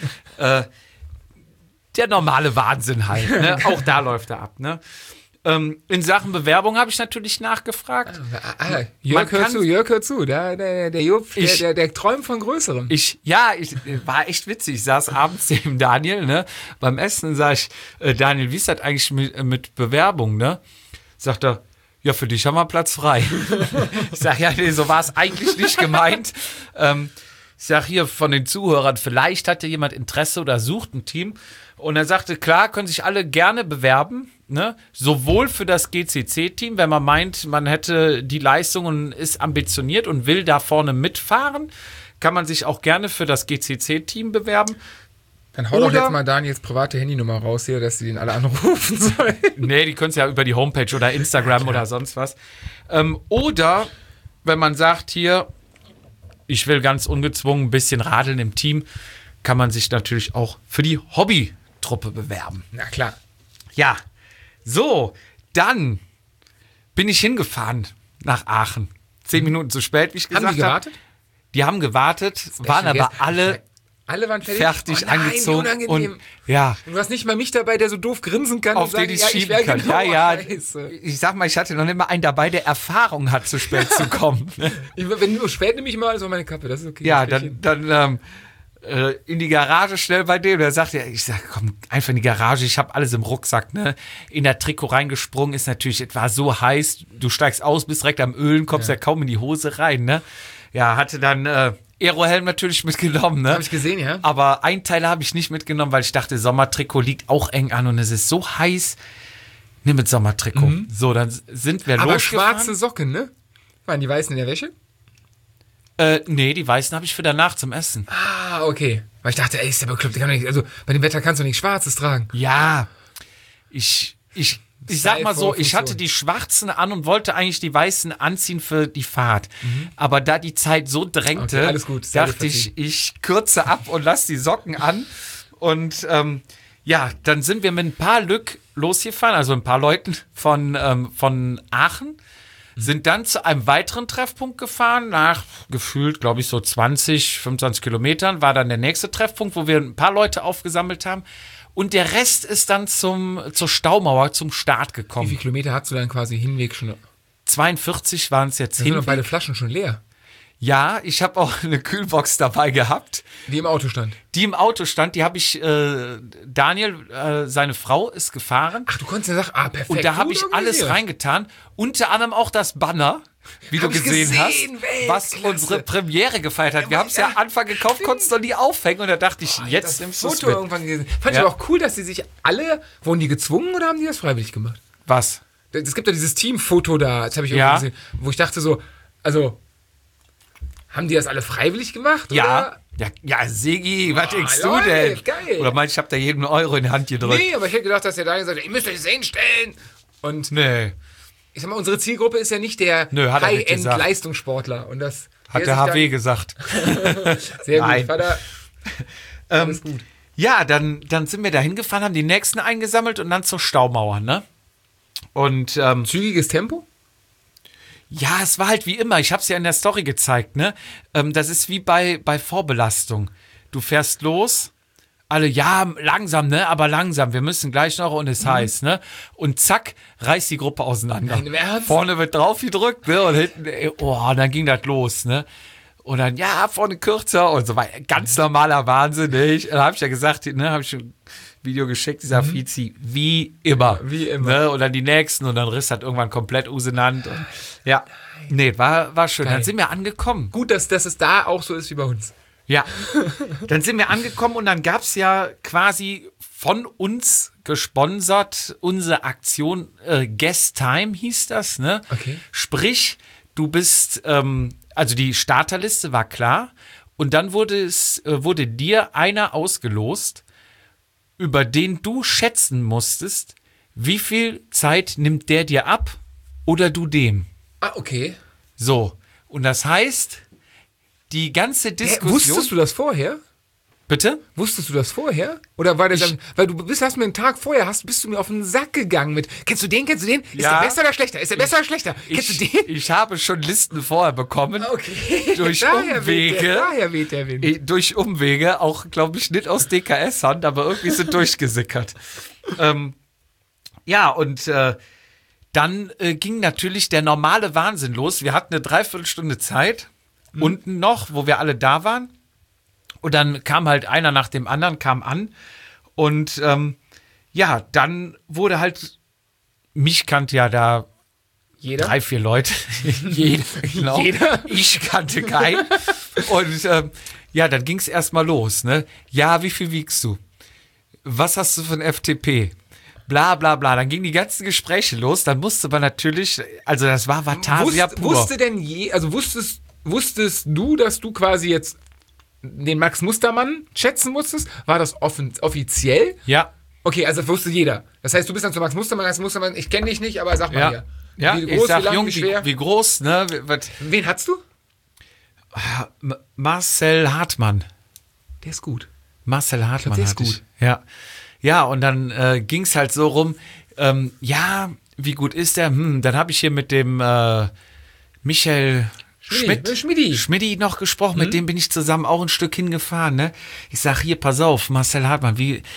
Der normale Wahnsinn halt. Ne? Auch da läuft er ab. Ne? In Sachen Bewerbung habe ich natürlich nachgefragt. Jörg, hör zu. Der Jupp, der träumt von Größerem. War echt witzig. Ich saß abends neben Daniel, ne? Beim Essen sag ich, Daniel, wie ist das eigentlich mit Bewerbung, ne? Sagt er, ja, für dich haben wir Platz frei. Ich sag, ja, nee, so war es eigentlich nicht gemeint. Ich sag hier von den Zuhörern, vielleicht hatte jemand Interesse oder sucht ein Team. Und er sagte, klar, können sich alle gerne bewerben, ne? Sowohl für das GCC-Team, wenn man meint, man hätte die Leistung und ist ambitioniert und will da vorne mitfahren, kann man sich auch gerne für das GCC-Team bewerben. Dann hau doch jetzt mal Daniels private Handynummer raus hier, dass sie den alle anrufen sollen. Nee, die können es ja über die Homepage oder Instagram oder sonst was. Oder wenn man sagt, hier, ich will ganz ungezwungen ein bisschen radeln im Team, kann man sich natürlich auch für die Hobbytruppe bewerben. Na klar. Ja, so, dann bin ich hingefahren nach Aachen. 10 Minuten zu spät, wie ich gesagt habe. Haben die gewartet? Die haben gewartet, waren aber alle waren fertig angezogen. Und, ja. Du hast nicht mal mich dabei, der so doof grinsen kann. Auf den ich schieben kann. Genau, ja. Ich sag mal, ich hatte noch nicht mal einen dabei, der Erfahrung hat, zu spät zu kommen. Wenn du spät, nehme ich mal so meine Kappe, das ist okay. Ja, dann in die Garage schnell bei dem. Der sagt ja, ich sag, komm, einfach in die Garage, ich habe alles im Rucksack, ne? In der Trikot reingesprungen, ist natürlich, es war so heiß, du steigst aus, bist direkt am Ölen, kommst ja kaum in die Hose rein, ne? Ja, hatte dann Aerohelm natürlich mitgenommen, ne? Habe ich gesehen, ja. Aber einen Teil habe ich nicht mitgenommen, weil ich dachte, Sommertrikot liegt auch eng an und es ist so heiß. Nimm mit Sommertrikot. So, dann sind wir Aber losgefahren. schwarze Socken, ne? Waren die weißen in der Wäsche? Nee, die weißen habe ich für danach zum Essen. Ah, okay. Weil ich dachte, ey, ist der bekloppt. Also bei dem Wetter kannst du nicht Schwarzes tragen. Ja, ich sag mal so, ich hatte Funktion. die schwarzen an und wollte eigentlich die weißen anziehen für die Fahrt. Aber da die Zeit so drängte, Okay, alles gut, sehr dachte gut ich kürze ab und lasse die Socken an. Und ja, dann sind wir mit ein paar Lück losgefahren, also ein paar Leuten von Aachen. Sind dann zu einem weiteren Treffpunkt gefahren, nach gefühlt, glaube ich, so 20, 25 Kilometern war dann der nächste Treffpunkt, wo wir ein paar Leute aufgesammelt haben. Und der Rest ist dann zur Staumauer, zum Start Wie gekommen. viele Kilometer hast du dann quasi Hinweg schon? 42 waren es jetzt Da sind doch hin. beide Flaschen schon leer, Ja, ich habe auch eine Kühlbox dabei gehabt, die im Auto stand. die im Auto stand. Die habe ich, Daniel, seine Frau ist gefahren. Ach, du konntest ja sagen, perfekt. Und da habe gut ich organisiert. alles reingetan. Unter anderem auch das Banner, wie du Hab ich gesehen hast, gesehen, was Weltklasse. unsere Premiere gefeiert hat. Wir haben es ja Anfang gekauft, konnten es noch nie aufhängen. Und da dachte ich, jetzt Das nimmst du es Foto mit. irgendwann gesehen. Fand Ja. ich aber auch cool, dass sie sich alle, wurden die gezwungen oder haben die das freiwillig gemacht? Was? Es gibt ja dieses Teamfoto da, das habe ich Ja. irgendwie gesehen, wo ich dachte so, also, haben die das alle freiwillig gemacht? Ja. Oder? Ja, Sigi, was denkst du läuft, denn? geil. Oder meinst du, ich habe da jeden Euro in die Hand gedrückt? Nee, aber ich hätte gedacht, dass der Daniel sagt, ihr müsst euch das hinstellen. Und Nee. ich sag mal, unsere Zielgruppe ist ja nicht der Nö, hat er nicht gesagt. High-End-Leistungssportler. Und das Hat der HW gesagt. Sehr Nein. gut, Vater. Alles gut. Ja, dann sind wir da hingefahren, haben die nächsten eingesammelt und dann zur Staumauer, ne? Und Zügiges Tempo? ja, es war halt wie immer. Ich habe es ja in der Story gezeigt, ne? Das ist wie bei Vorbelastung. Du fährst los, alle, ja, langsam, ne? Aber langsam. Wir müssen gleich noch und es heiß, ne? Und zack, reißt die Gruppe auseinander. Nein, im Ernst? Vorne wird drauf gedrückt, ne? Und hinten, und dann ging das los, ne? Und dann, ja, vorne kürzer und so weiter. Ganz normaler Wahnsinn, ne? Da habe ich ja gesagt, ne? Habe ich schon ein Video geschickt, dieser Vizi, wie immer. Wie immer. Ne? Und dann die nächsten und dann riss das irgendwann komplett auseinander. Und, ja, nee, war schön. Geil. Dann sind wir angekommen. Gut, dass es da auch so ist wie bei uns. Ja, dann sind wir angekommen und dann gab es ja quasi von uns gesponsert unsere Aktion Guest Time hieß das, ne? Okay. Sprich, du bist, also die Starterliste war klar und dann wurde dir einer ausgelost, über den du schätzen musstest, wie viel Zeit nimmt der dir ab oder du dem. Ah, okay. So, und das heißt, die ganze Diskussion... Wusstest du das vorher? Bitte? Wusstest du das vorher? Oder war der dann, weil hast mir einen Tag vorher, bist du mir auf den Sack gegangen mit, kennst du den? Ist Ja. der besser oder schlechter? Ist der besser oder schlechter? Kennst du den? Ich habe schon Listen vorher bekommen. Okay. Durch Daher Umwege. weht der Wind. Durch Umwege, auch glaube ich nicht aus DKS-Hand, aber irgendwie sind durchgesickert. Ja, und dann ging natürlich der normale Wahnsinn los. Wir hatten eine Dreiviertelstunde Zeit, unten noch, wo wir alle da waren. Und dann kam halt einer nach dem anderen, kam an. Und ja, dann wurde halt, mich kannte ja da Jeder? 3, 4 Leute. Jeder, genau. Jeder? Ich kannte keinen. Und ja, dann ging es erstmal los. Ne? Ja, wie viel wiegst du? Was hast du für ein FTP? Bla bla bla. Dann gingen die ganzen Gespräche los. Dann musste man natürlich, also das war Vatasia pur. Wusstest du, dass du quasi jetzt den Max Mustermann schätzen musstest? War das offiziell? Ja, Okay, also das wusste jeder. Das heißt, du bist dann zu Max Mustermann, ich kenne dich nicht, aber sag mal ja. hier. Ja, Wie ich groß, sag, wie lang, Jung, wie schwer? wie groß, ne? Wen hattest du? Marcel Hartmann. Der ist gut. Marcel Hartmann der ist hatte ich. gut. Ja. Ja, und dann ging es halt so rum, ja, wie gut ist der? Dann habe ich hier mit dem Michael Schmidti noch gesprochen, mit dem bin ich zusammen auch ein Stück hingefahren, ne? Ich sag, hier, pass auf, Marcel Hartmann,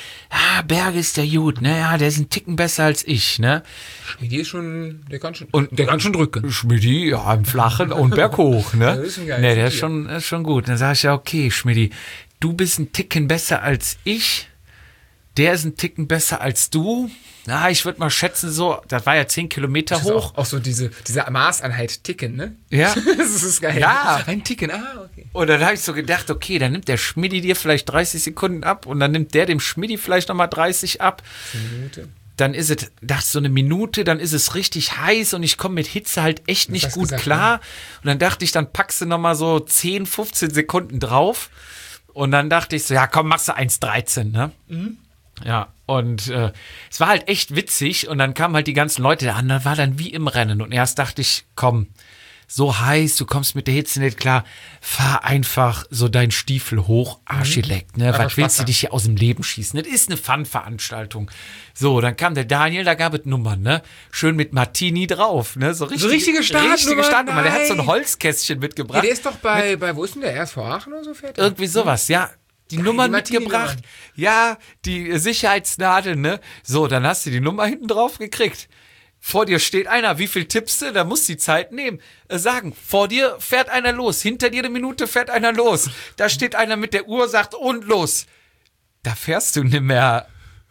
Berge ist der gut, ne? Ja, der ist ein Ticken besser als ich, ne? Schmidti ist schon, der kann schon drücken. Schmidti, ja, im Flachen und berghoch, ne? Ja, das ist ein geiles Ne, der ist schon gut. Dann sag ich ja, okay, Schmidti, du bist ein Ticken besser als ich, der ist ein Ticken besser als du. Na, ich würde mal schätzen, so, das war ja 10 Kilometer hoch. Auch so diese Maßeinheit Ticken, ne? Ja. Das ist geil. Ja. Ein Ticken, okay. Und dann habe ich so gedacht, okay, dann nimmt der Schmidti dir vielleicht 30 Sekunden ab und dann nimmt der dem Schmidti vielleicht nochmal 30 ab. Eine Minute. Dann ist es, dachte so eine Minute, dann ist es richtig heiß und ich komme mit Hitze halt echt nicht gut klar. Und dann dachte ich, dann packst du nochmal so 10, 15 Sekunden drauf. Und dann dachte ich so, ja komm, machst du 1,13, ne? Mhm. Ja, und es war halt echt witzig und dann kamen halt die ganzen Leute an, da war dann wie im Rennen und erst dachte ich, komm, so heiß, du kommst mit der Hitze nicht klar, fahr einfach so deinen Stiefel hoch, Arschgeleckt, ne, was willst du dich hier aus dem Leben schießen, das ist eine Fun-Veranstaltung. So, dann kam der Daniel, da gab es Nummern, ne, schön mit Martini drauf, ne, so richtige Startnummer, der hat so ein Holzkästchen mitgebracht. Ja, der ist doch bei wo ist denn der, RSV Aachen oder so fertig? Irgendwie sowas, ja. Die Nummern mitgebracht. Ja, die Sicherheitsnadel, ne? So, dann hast du die Nummer hinten drauf gekriegt. Vor dir steht einer, wie viel tippst du? Da musst du die Zeit nehmen. Sagen, vor dir fährt einer los, hinter dir eine Minute fährt einer los. Da steht einer mit der Uhr, sagt und los. Da fährst du nicht mehr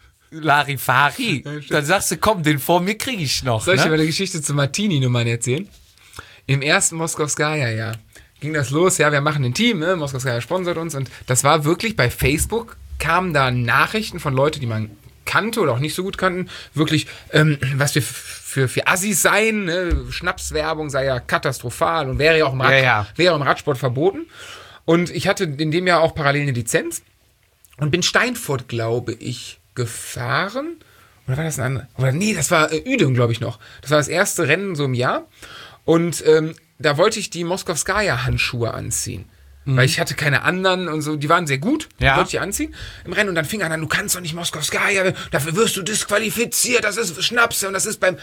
Larifari. Ja, dann sagst du, komm, den vor mir kriege ich noch. Soll ich dir mal eine Geschichte zu Martini-Nummern erzählen? Im ersten Moskowskaja-Jahr ging das los, ja, wir machen ein Team, ne? Moskowskaja sponsert uns und das war wirklich bei Facebook, kamen da Nachrichten von Leuten, die man kannte oder auch nicht so gut kannten, wirklich, was wir für Assis seien, ne? Schnapswerbung sei ja katastrophal und wäre ja auch im, wäre im Radsport verboten. Und ich hatte in dem Jahr auch parallel eine Lizenz und bin Steinfurt, glaube ich, gefahren. Oder war das ein anderer? Oder nee, das war Ueding, glaube ich noch. Das war das erste Rennen so im Jahr. Und da wollte ich die Moskowskaja-Handschuhe anziehen. Weil ich hatte keine anderen und so, die waren sehr gut, die wollte ich anziehen im Rennen und dann fing er an, du kannst doch nicht Moskowskaja, dafür wirst du disqualifiziert, das ist Schnaps und das ist beim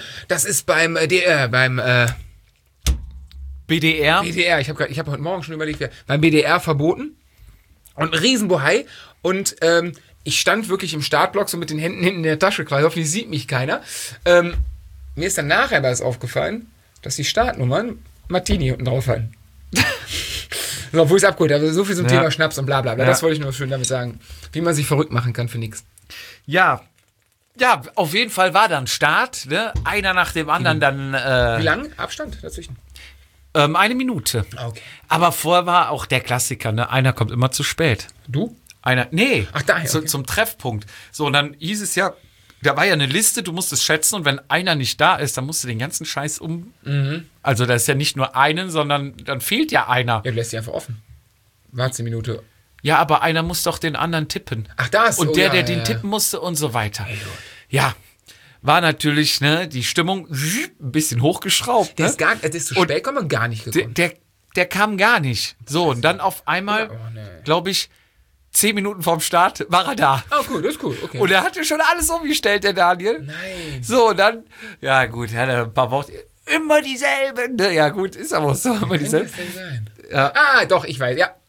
BDR. Ich habe heute Morgen schon überlegt, beim BDR verboten und ein Riesenbohai und ich stand wirklich im Startblock so mit den Händen hinten in der Tasche quasi, hoffentlich sieht mich keiner. Mir ist dann nachher was aufgefallen, dass die Startnummern Martini unten drauf hatten. So, obwohl ich es abgeholt habe. So viel zum Thema Schnaps und bla bla bla. Ja. Das wollte ich nur schön damit sagen. Wie man sich verrückt machen kann für nichts. Ja. Ja, auf jeden Fall war dann Start. Ne? Einer nach dem anderen dann. Wie lang Abstand dazwischen? 1 Minute. Okay. Aber vorher war auch der Klassiker. Ne? Einer kommt immer zu spät. Du? Einer. Nee. Ach, daher. Okay. Zum Treffpunkt. So, und dann hieß es ja. Da war ja eine Liste, du musst es schätzen und wenn einer nicht da ist, dann musst du den ganzen Scheiß Also da ist ja nicht nur einen, sondern dann fehlt ja einer. Ja, du lässt die einfach offen. Warte eine Minute. Ja, aber einer muss doch den anderen tippen. Ach, das. Und der den tippen musste und so weiter. Ja, war natürlich, ne, die Stimmung ein bisschen hochgeschraubt. Der ist zu spät, kann man gar nicht gekommen. Der kam gar nicht. So, und dann auf einmal, glaube ich, 10 Minuten vorm Start war er da. Oh, cool, das ist cool. Okay. Und er hatte schon alles umgestellt, der Daniel. Nein. So, und dann, ja gut, hat er ein paar Worte. Immer dieselben. Ja gut, ist aber so. Immer dieselben. Was kann das denn sein? Ja. Ah, doch, ich weiß, ja.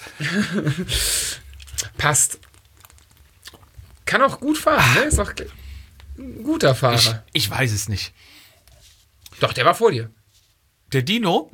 Passt. Kann auch gut fahren, ne? Ist doch ein guter Fahrer. Ich weiß es nicht. Doch, der war vor dir. Der Dino?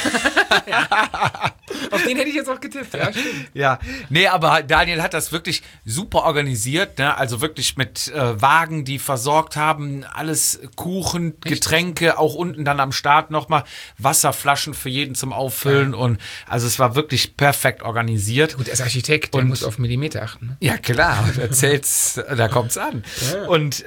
Auf den hätte ich jetzt auch getippt, ja, stimmt. Ja, nee, aber Daniel hat das wirklich super organisiert, ne? Also wirklich mit Wagen, die versorgt haben, alles Kuchen, Getränke, auch unten dann am Start nochmal Wasserflaschen für jeden zum Auffüllen und also es war wirklich perfekt organisiert. Gut, er ist Architekt, der muss auf Millimeter achten. Ne? Ja, klar, erzählt's, da kommt's an. Ja. Und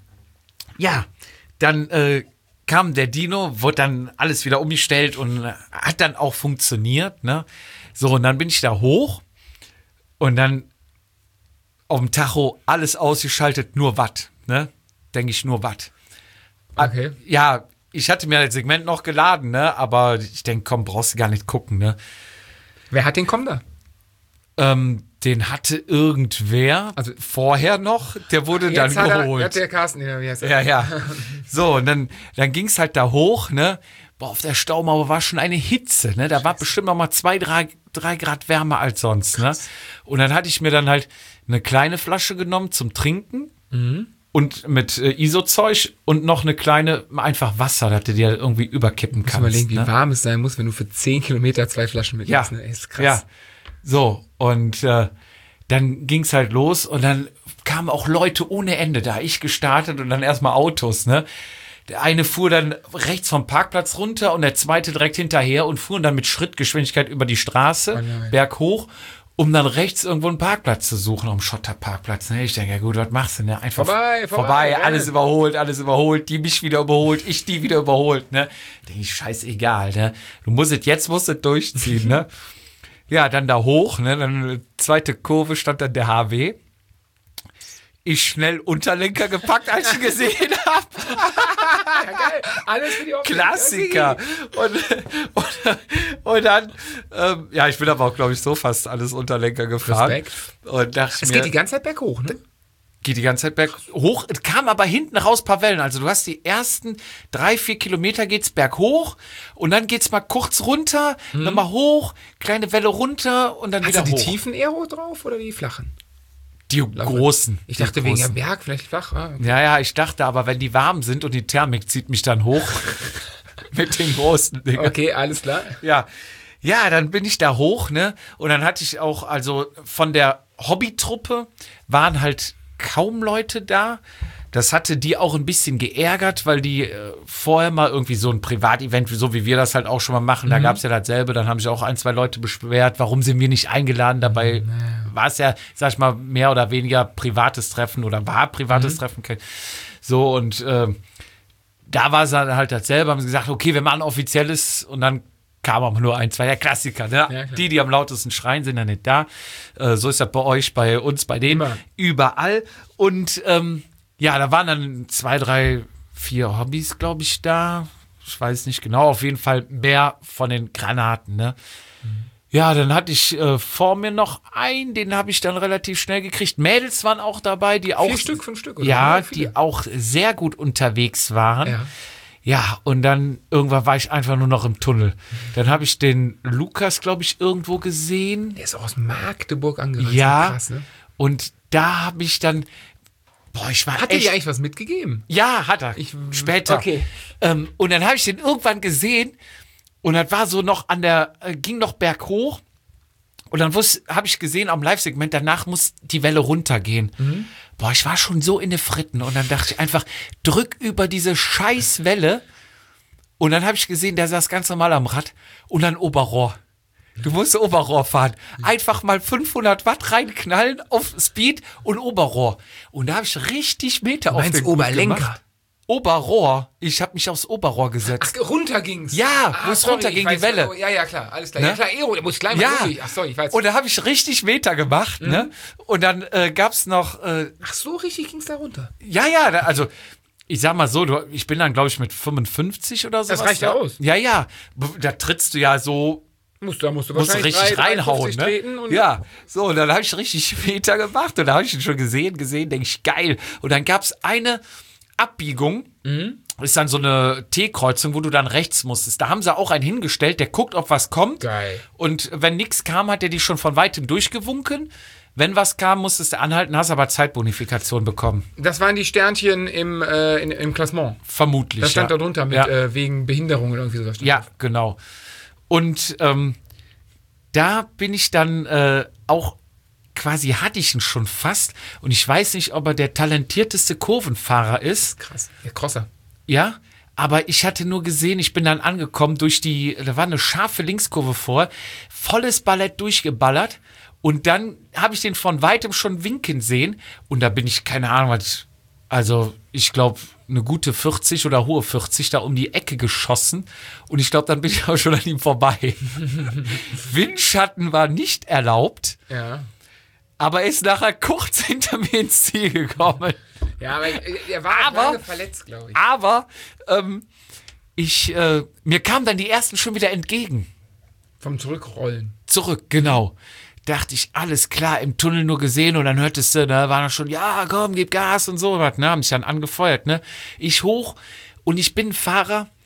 dann kam der Dino, wurde dann alles wieder umgestellt und hat dann auch funktioniert, ne? So, und dann bin ich da hoch und dann auf dem Tacho alles ausgeschaltet, nur Watt, ne? Denke ich, nur Watt. Okay. Ja, ich hatte mir das Segment noch geladen, ne? Aber ich denke, komm, brauchst du gar nicht gucken, ne? Wer hat den Komda? Den hatte irgendwer, also vorher noch, der wurde dann geholt. Hat der Carsten, wie heißt er? Ja. So, und dann ging es halt da hoch, ne? auf der Staumauer war schon eine Hitze, ne? Da war bestimmt noch mal 2-3 Grad wärmer als sonst, ne? Und dann hatte ich mir dann halt eine kleine Flasche genommen zum Trinken und mit ISO-Zeug und noch eine kleine, einfach Wasser, dass du dir irgendwie überkippen kannst. Überlegen, wie ne? warm es sein muss, wenn du für 10 Kilometer 2 Flaschen mitnimmst. Ja, Ne? Ist krass. ja. So, und dann ging's halt los und dann kamen auch Leute ohne Ende da. Ich gestartet und dann erstmal Autos, ne? Der eine fuhr dann rechts vom Parkplatz runter und der zweite direkt hinterher und fuhren dann mit Schrittgeschwindigkeit über die Straße, berghoch, um dann rechts irgendwo einen Parkplatz zu suchen, um Schotterparkplatz. Ne? Ich denke, ja gut, was machst du? Ne? Einfach vorbei, alles überholt, die mich wieder überholt, ich die wieder überholt. Ne? Denke ich, scheißegal. Ne? Jetzt musst du durchziehen. Ne? Ja, dann da hoch, ne? Dann zweite Kurve stand dann der HW. Ich schnell Unterlenker gepackt, als ich ihn gesehen habe. Ja, geil. Alles für die Optik. Klassiker. Und dann, ja, ich bin aber auch, glaube ich, so fast alles Unterlenker gefahren. Respekt. Und dachte Es mir, geht die ganze Zeit berghoch, ne? geht die ganze Zeit berghoch. Es kam aber hinten raus ein paar Wellen. Also du hast die ersten 3-4 Kilometer geht's berghoch und dann geht's mal kurz runter, nochmal hoch, kleine Welle runter und dann Hast wieder du die hoch. tiefen Aero drauf oder die flachen? Die großen. Ich die dachte wegen großen. der Berg, vielleicht flach. Ah, okay. Ja, ich dachte aber, wenn die warm sind und die Thermik zieht mich dann hoch mit den großen Dingen. Okay, alles klar. Ja, dann bin ich da hoch, ne? Und dann hatte ich auch, also von der Hobbytruppe waren halt kaum Leute da. Das hatte die auch ein bisschen geärgert, weil die vorher mal irgendwie so ein Privatevent, so wie wir das halt auch schon mal machen, da gab es ja dasselbe, dann haben sich auch 1-2 Leute beschwert, warum sind wir nicht eingeladen, dabei war es ja, sag ich mal, mehr oder weniger privates Treffen oder war privates Treffen. So, und da war es dann halt dasselbe, haben sie gesagt, okay, wir machen offizielles und dann kam aber nur 1-2, der Klassiker. Ne? Ja, die am lautesten schreien, sind dann nicht da. So ist das bei euch, bei uns, bei denen, Immer. überall. Und ja, da waren dann 2, 3, 4 Hobbys, glaube ich, da. Ich weiß nicht genau, auf jeden Fall mehr von den Granaten. Ne? Ja, dann hatte ich vor mir noch einen, den habe ich dann relativ schnell gekriegt. Mädels waren auch dabei, die auch 4 Stück, 5 Stück, oder? ja, Viele. die auch sehr gut unterwegs waren. Ja. Ja, und dann irgendwann war ich einfach nur noch im Tunnel. Dann habe ich den Lukas, glaube ich, irgendwo gesehen. Der ist auch aus Magdeburg angereist. Ja, Krass, ne? und da habe ich dann, ich war Hat er echt... dir eigentlich was mitgegeben? Ja, hat er. Später. Okay. Und dann habe ich den irgendwann gesehen und das war so noch ging noch berghoch. Und dann habe ich gesehen am Live-Segment, danach muss die Welle runtergehen. Ich war schon so in den Fritten und dann dachte ich einfach, drück über diese scheiß Welle. Und dann habe ich gesehen, der saß ganz normal am Rad und dann Oberrohr. Du musst Oberrohr fahren. Einfach mal 500 Watt reinknallen auf Speed und Oberrohr. Und da habe ich richtig Meter auf den Hut Oberlenker? gemacht. Oberrohr. Ich habe mich aufs Oberrohr gesetzt. Ach, runter ging's. Ja, wo es runter ging, die Welle. Oh, ja, klar, alles klar. Ne? Ja, klar, Aero, der muss gleich mal Ja. durch. Ach, sorry, ich weiß. Und da habe ich richtig Meter gemacht, ne? Und dann gab's noch, Ach, so richtig ging's da runter. ja, also ich sag mal so, ich bin dann, glaube ich, mit 55 oder so. Das reicht ja aus. Ja, da trittst du ja so, Da musst du wahrscheinlich richtig 3, reinhauen, 53 ne? treten und Ja, so, und dann habe ich richtig Meter gemacht und da habe ich ihn schon gesehen, denke ich, geil. Und dann gab's eine Abbiegung, ist dann so eine T-Kreuzung, wo du dann rechts musstest. Da haben sie auch einen hingestellt, der guckt, ob was kommt. Geil. Und wenn nichts kam, hat er dich schon von weitem durchgewunken. Wenn was kam, musstest du anhalten, hast aber Zeitbonifikation bekommen. Das waren die Sternchen im Klassement. Vermutlich. Da stand ja. da drunter mit Ja. wegen Behinderung oder irgendwie sowas. stand Ja, drauf. genau. Und da bin ich dann auch quasi, hatte ich ihn schon fast. Und ich weiß nicht, ob er der talentierteste Kurvenfahrer ist. Krass. Der Crosser. Ja, aber ich hatte nur gesehen, ich bin dann angekommen da war eine scharfe Linkskurve vor, volles Ballett durchgeballert. Und dann habe ich den von weitem schon winken sehen. Und da bin ich, keine Ahnung, ich glaube, eine gute 40 oder hohe 40 da um die Ecke geschossen. Und ich glaube, dann bin ich auch schon an ihm vorbei. Windschatten war nicht erlaubt, Ja. aber er ist nachher kurz hinter mir ins Ziel gekommen. Ja, aber er war lange verletzt, glaube ich. Aber mir kamen dann die ersten schon wieder entgegen. Vom Zurückrollen. Zurück, genau. Dachte ich, alles klar, im Tunnel nur gesehen und dann hörtest du, da war dann schon, ja, komm, gib Gas und so was, ne, haben mich dann angefeuert, ne. Ich hoch und ich bin ein Fahrer,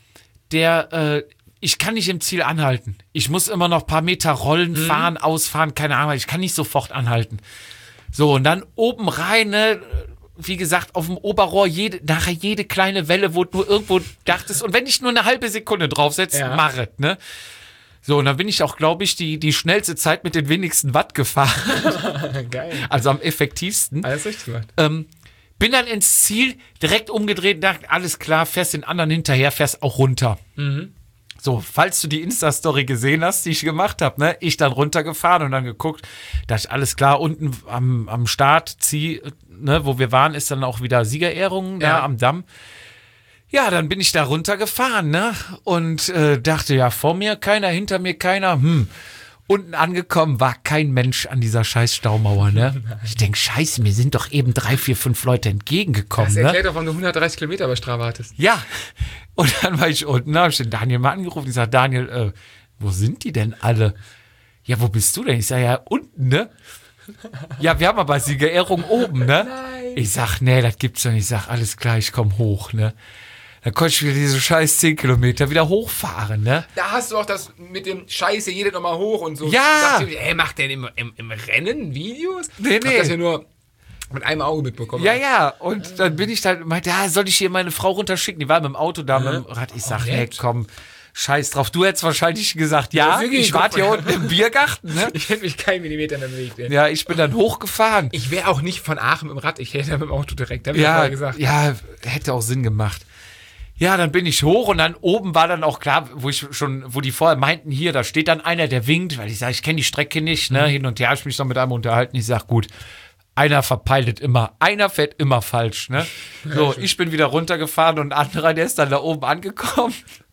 ich kann nicht im Ziel anhalten. Ich muss immer noch ein paar Meter rollen, fahren, ausfahren, keine Ahnung, ich kann nicht sofort anhalten. So, und dann oben rein, ne, wie gesagt, auf dem Oberrohr nachher jede kleine Welle, wo du irgendwo dachtest, und wenn ich nur eine halbe Sekunde draufsetze, mache, ne? So, und dann bin ich auch, glaube ich, die schnellste Zeit mit den wenigsten Watt gefahren. Geil. Also am effektivsten. Alles richtig gemacht. Bin dann ins Ziel, direkt umgedreht, dachte, alles klar, fährst den anderen hinterher, fährst auch runter. So, falls du die Insta-Story gesehen hast, die ich gemacht habe, ne, ich dann runtergefahren und dann geguckt, dachte ich, alles klar, unten am Start, ne, wo wir waren, ist dann auch wieder Siegerehrung da am Damm. Ja, dann bin ich da runtergefahren, ne, und dachte, ja, vor mir keiner, hinter mir keiner, Unten angekommen war kein Mensch an dieser scheiß Staumauer, ne? Ich denke, scheiße, mir sind doch eben 3, 4, 5 Leute entgegengekommen, das erklärt ne? doch, warum du 130 Kilometer bei Strava hattest. Ja, und dann war ich unten, habe ich den Daniel mal angerufen. Ich sage, Daniel, wo sind die denn alle? Ja, wo bist du denn? Ich sage, ja, unten, ne? Ja, wir haben aber Siegerehrung oben, ne? Nein. Ich sag, nee, das gibt's doch nicht. Ich sag, alles klar, ich komm hoch, ne? Dann konnte ich wieder diese scheiß 10 Kilometer wieder hochfahren, ne? Da hast du auch das mit dem Scheiße, jeder nochmal hoch und so. Ja! Macht der im Rennen Videos? Nee. Ich hab das ja nur mit einem Auge mitbekommen. Ja, und dann bin ich dann, meinte, ja, soll ich hier meine Frau runterschicken? Die war mit dem Auto da, mit dem Rad. Ich sag, nee, komm, scheiß drauf. Du hättest wahrscheinlich gesagt, ja, ich warte hier unten im Biergarten, ne? Ich hätte mich keinen Millimeter mehr bewegt. Ey. Ja, ich bin dann hochgefahren. Ich wäre auch nicht von Aachen mit dem Rad, ich hätte mit dem Auto direkt, hab ich ja vorher gesagt. Ja, hätte auch Sinn gemacht. Ja, dann bin ich hoch und dann oben war dann auch klar, wo die vorher meinten, hier, da steht dann einer, der winkt, weil ich sage, ich kenne die Strecke nicht, ne, hin und her, habe ich mich noch mit einem unterhalten, ich sage, gut, einer verpeilt es immer, einer fährt immer falsch, ne. So, ich bin wieder runtergefahren und ein anderer, der ist dann da oben angekommen.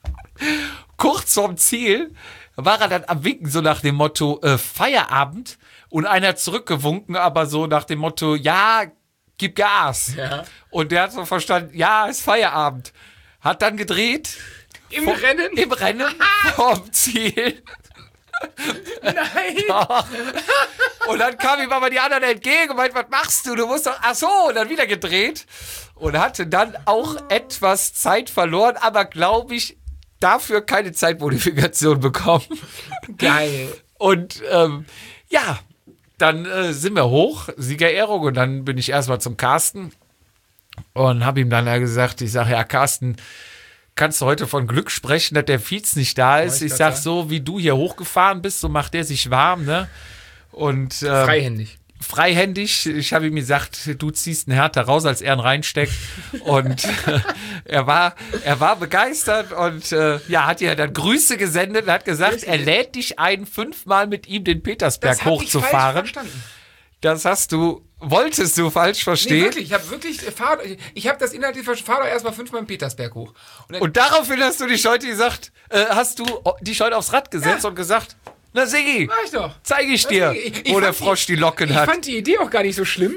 Kurz vorm Ziel war er dann am Winken, so nach dem Motto, Feierabend, und einer hat zurückgewunken, aber so nach dem Motto, ja, gib Gas. Ja. Und der hat so verstanden, ja, ist Feierabend. Hat dann gedreht. Im Rennen? Im Rennen vom Ziel. Nein! Doch. Und dann kam ihm aber die anderen entgegen und meinte, was machst du? Du musst doch, ach so, und dann wieder gedreht. Und hatte dann auch etwas Zeit verloren, aber glaube ich, dafür keine Zeitmodifikation bekommen. Geil. Und ja, dann sind wir hoch, Siegerehrung, und dann bin ich erstmal zum Carsten und habe ihm dann gesagt, ich sage, ja, Carsten, kannst du heute von Glück sprechen, dass der Fietz nicht da ist? Ich sag, so wie du hier hochgefahren bist, so macht der sich warm, ne? Und freihändig. Ich habe ihm gesagt, du ziehst einen härter raus, als er ihn reinsteckt. Und er war begeistert und hat dir dann Grüße gesendet und hat gesagt, er lädt dich ein, 5-mal mit ihm den Petersberg hochzufahren. Das wolltest du falsch verstehen. Nee, wirklich, ich habe das inhaltlich verstanden, fahr doch erstmal 5-mal den Petersberg hoch. Und daraufhin hast du dich heute gesagt, hast du dich heute aufs Rad gesetzt und gesagt, na Siggi, zeige ich dir, wo der Frosch die Locken hat. Ich fand die Idee auch gar nicht so schlimm.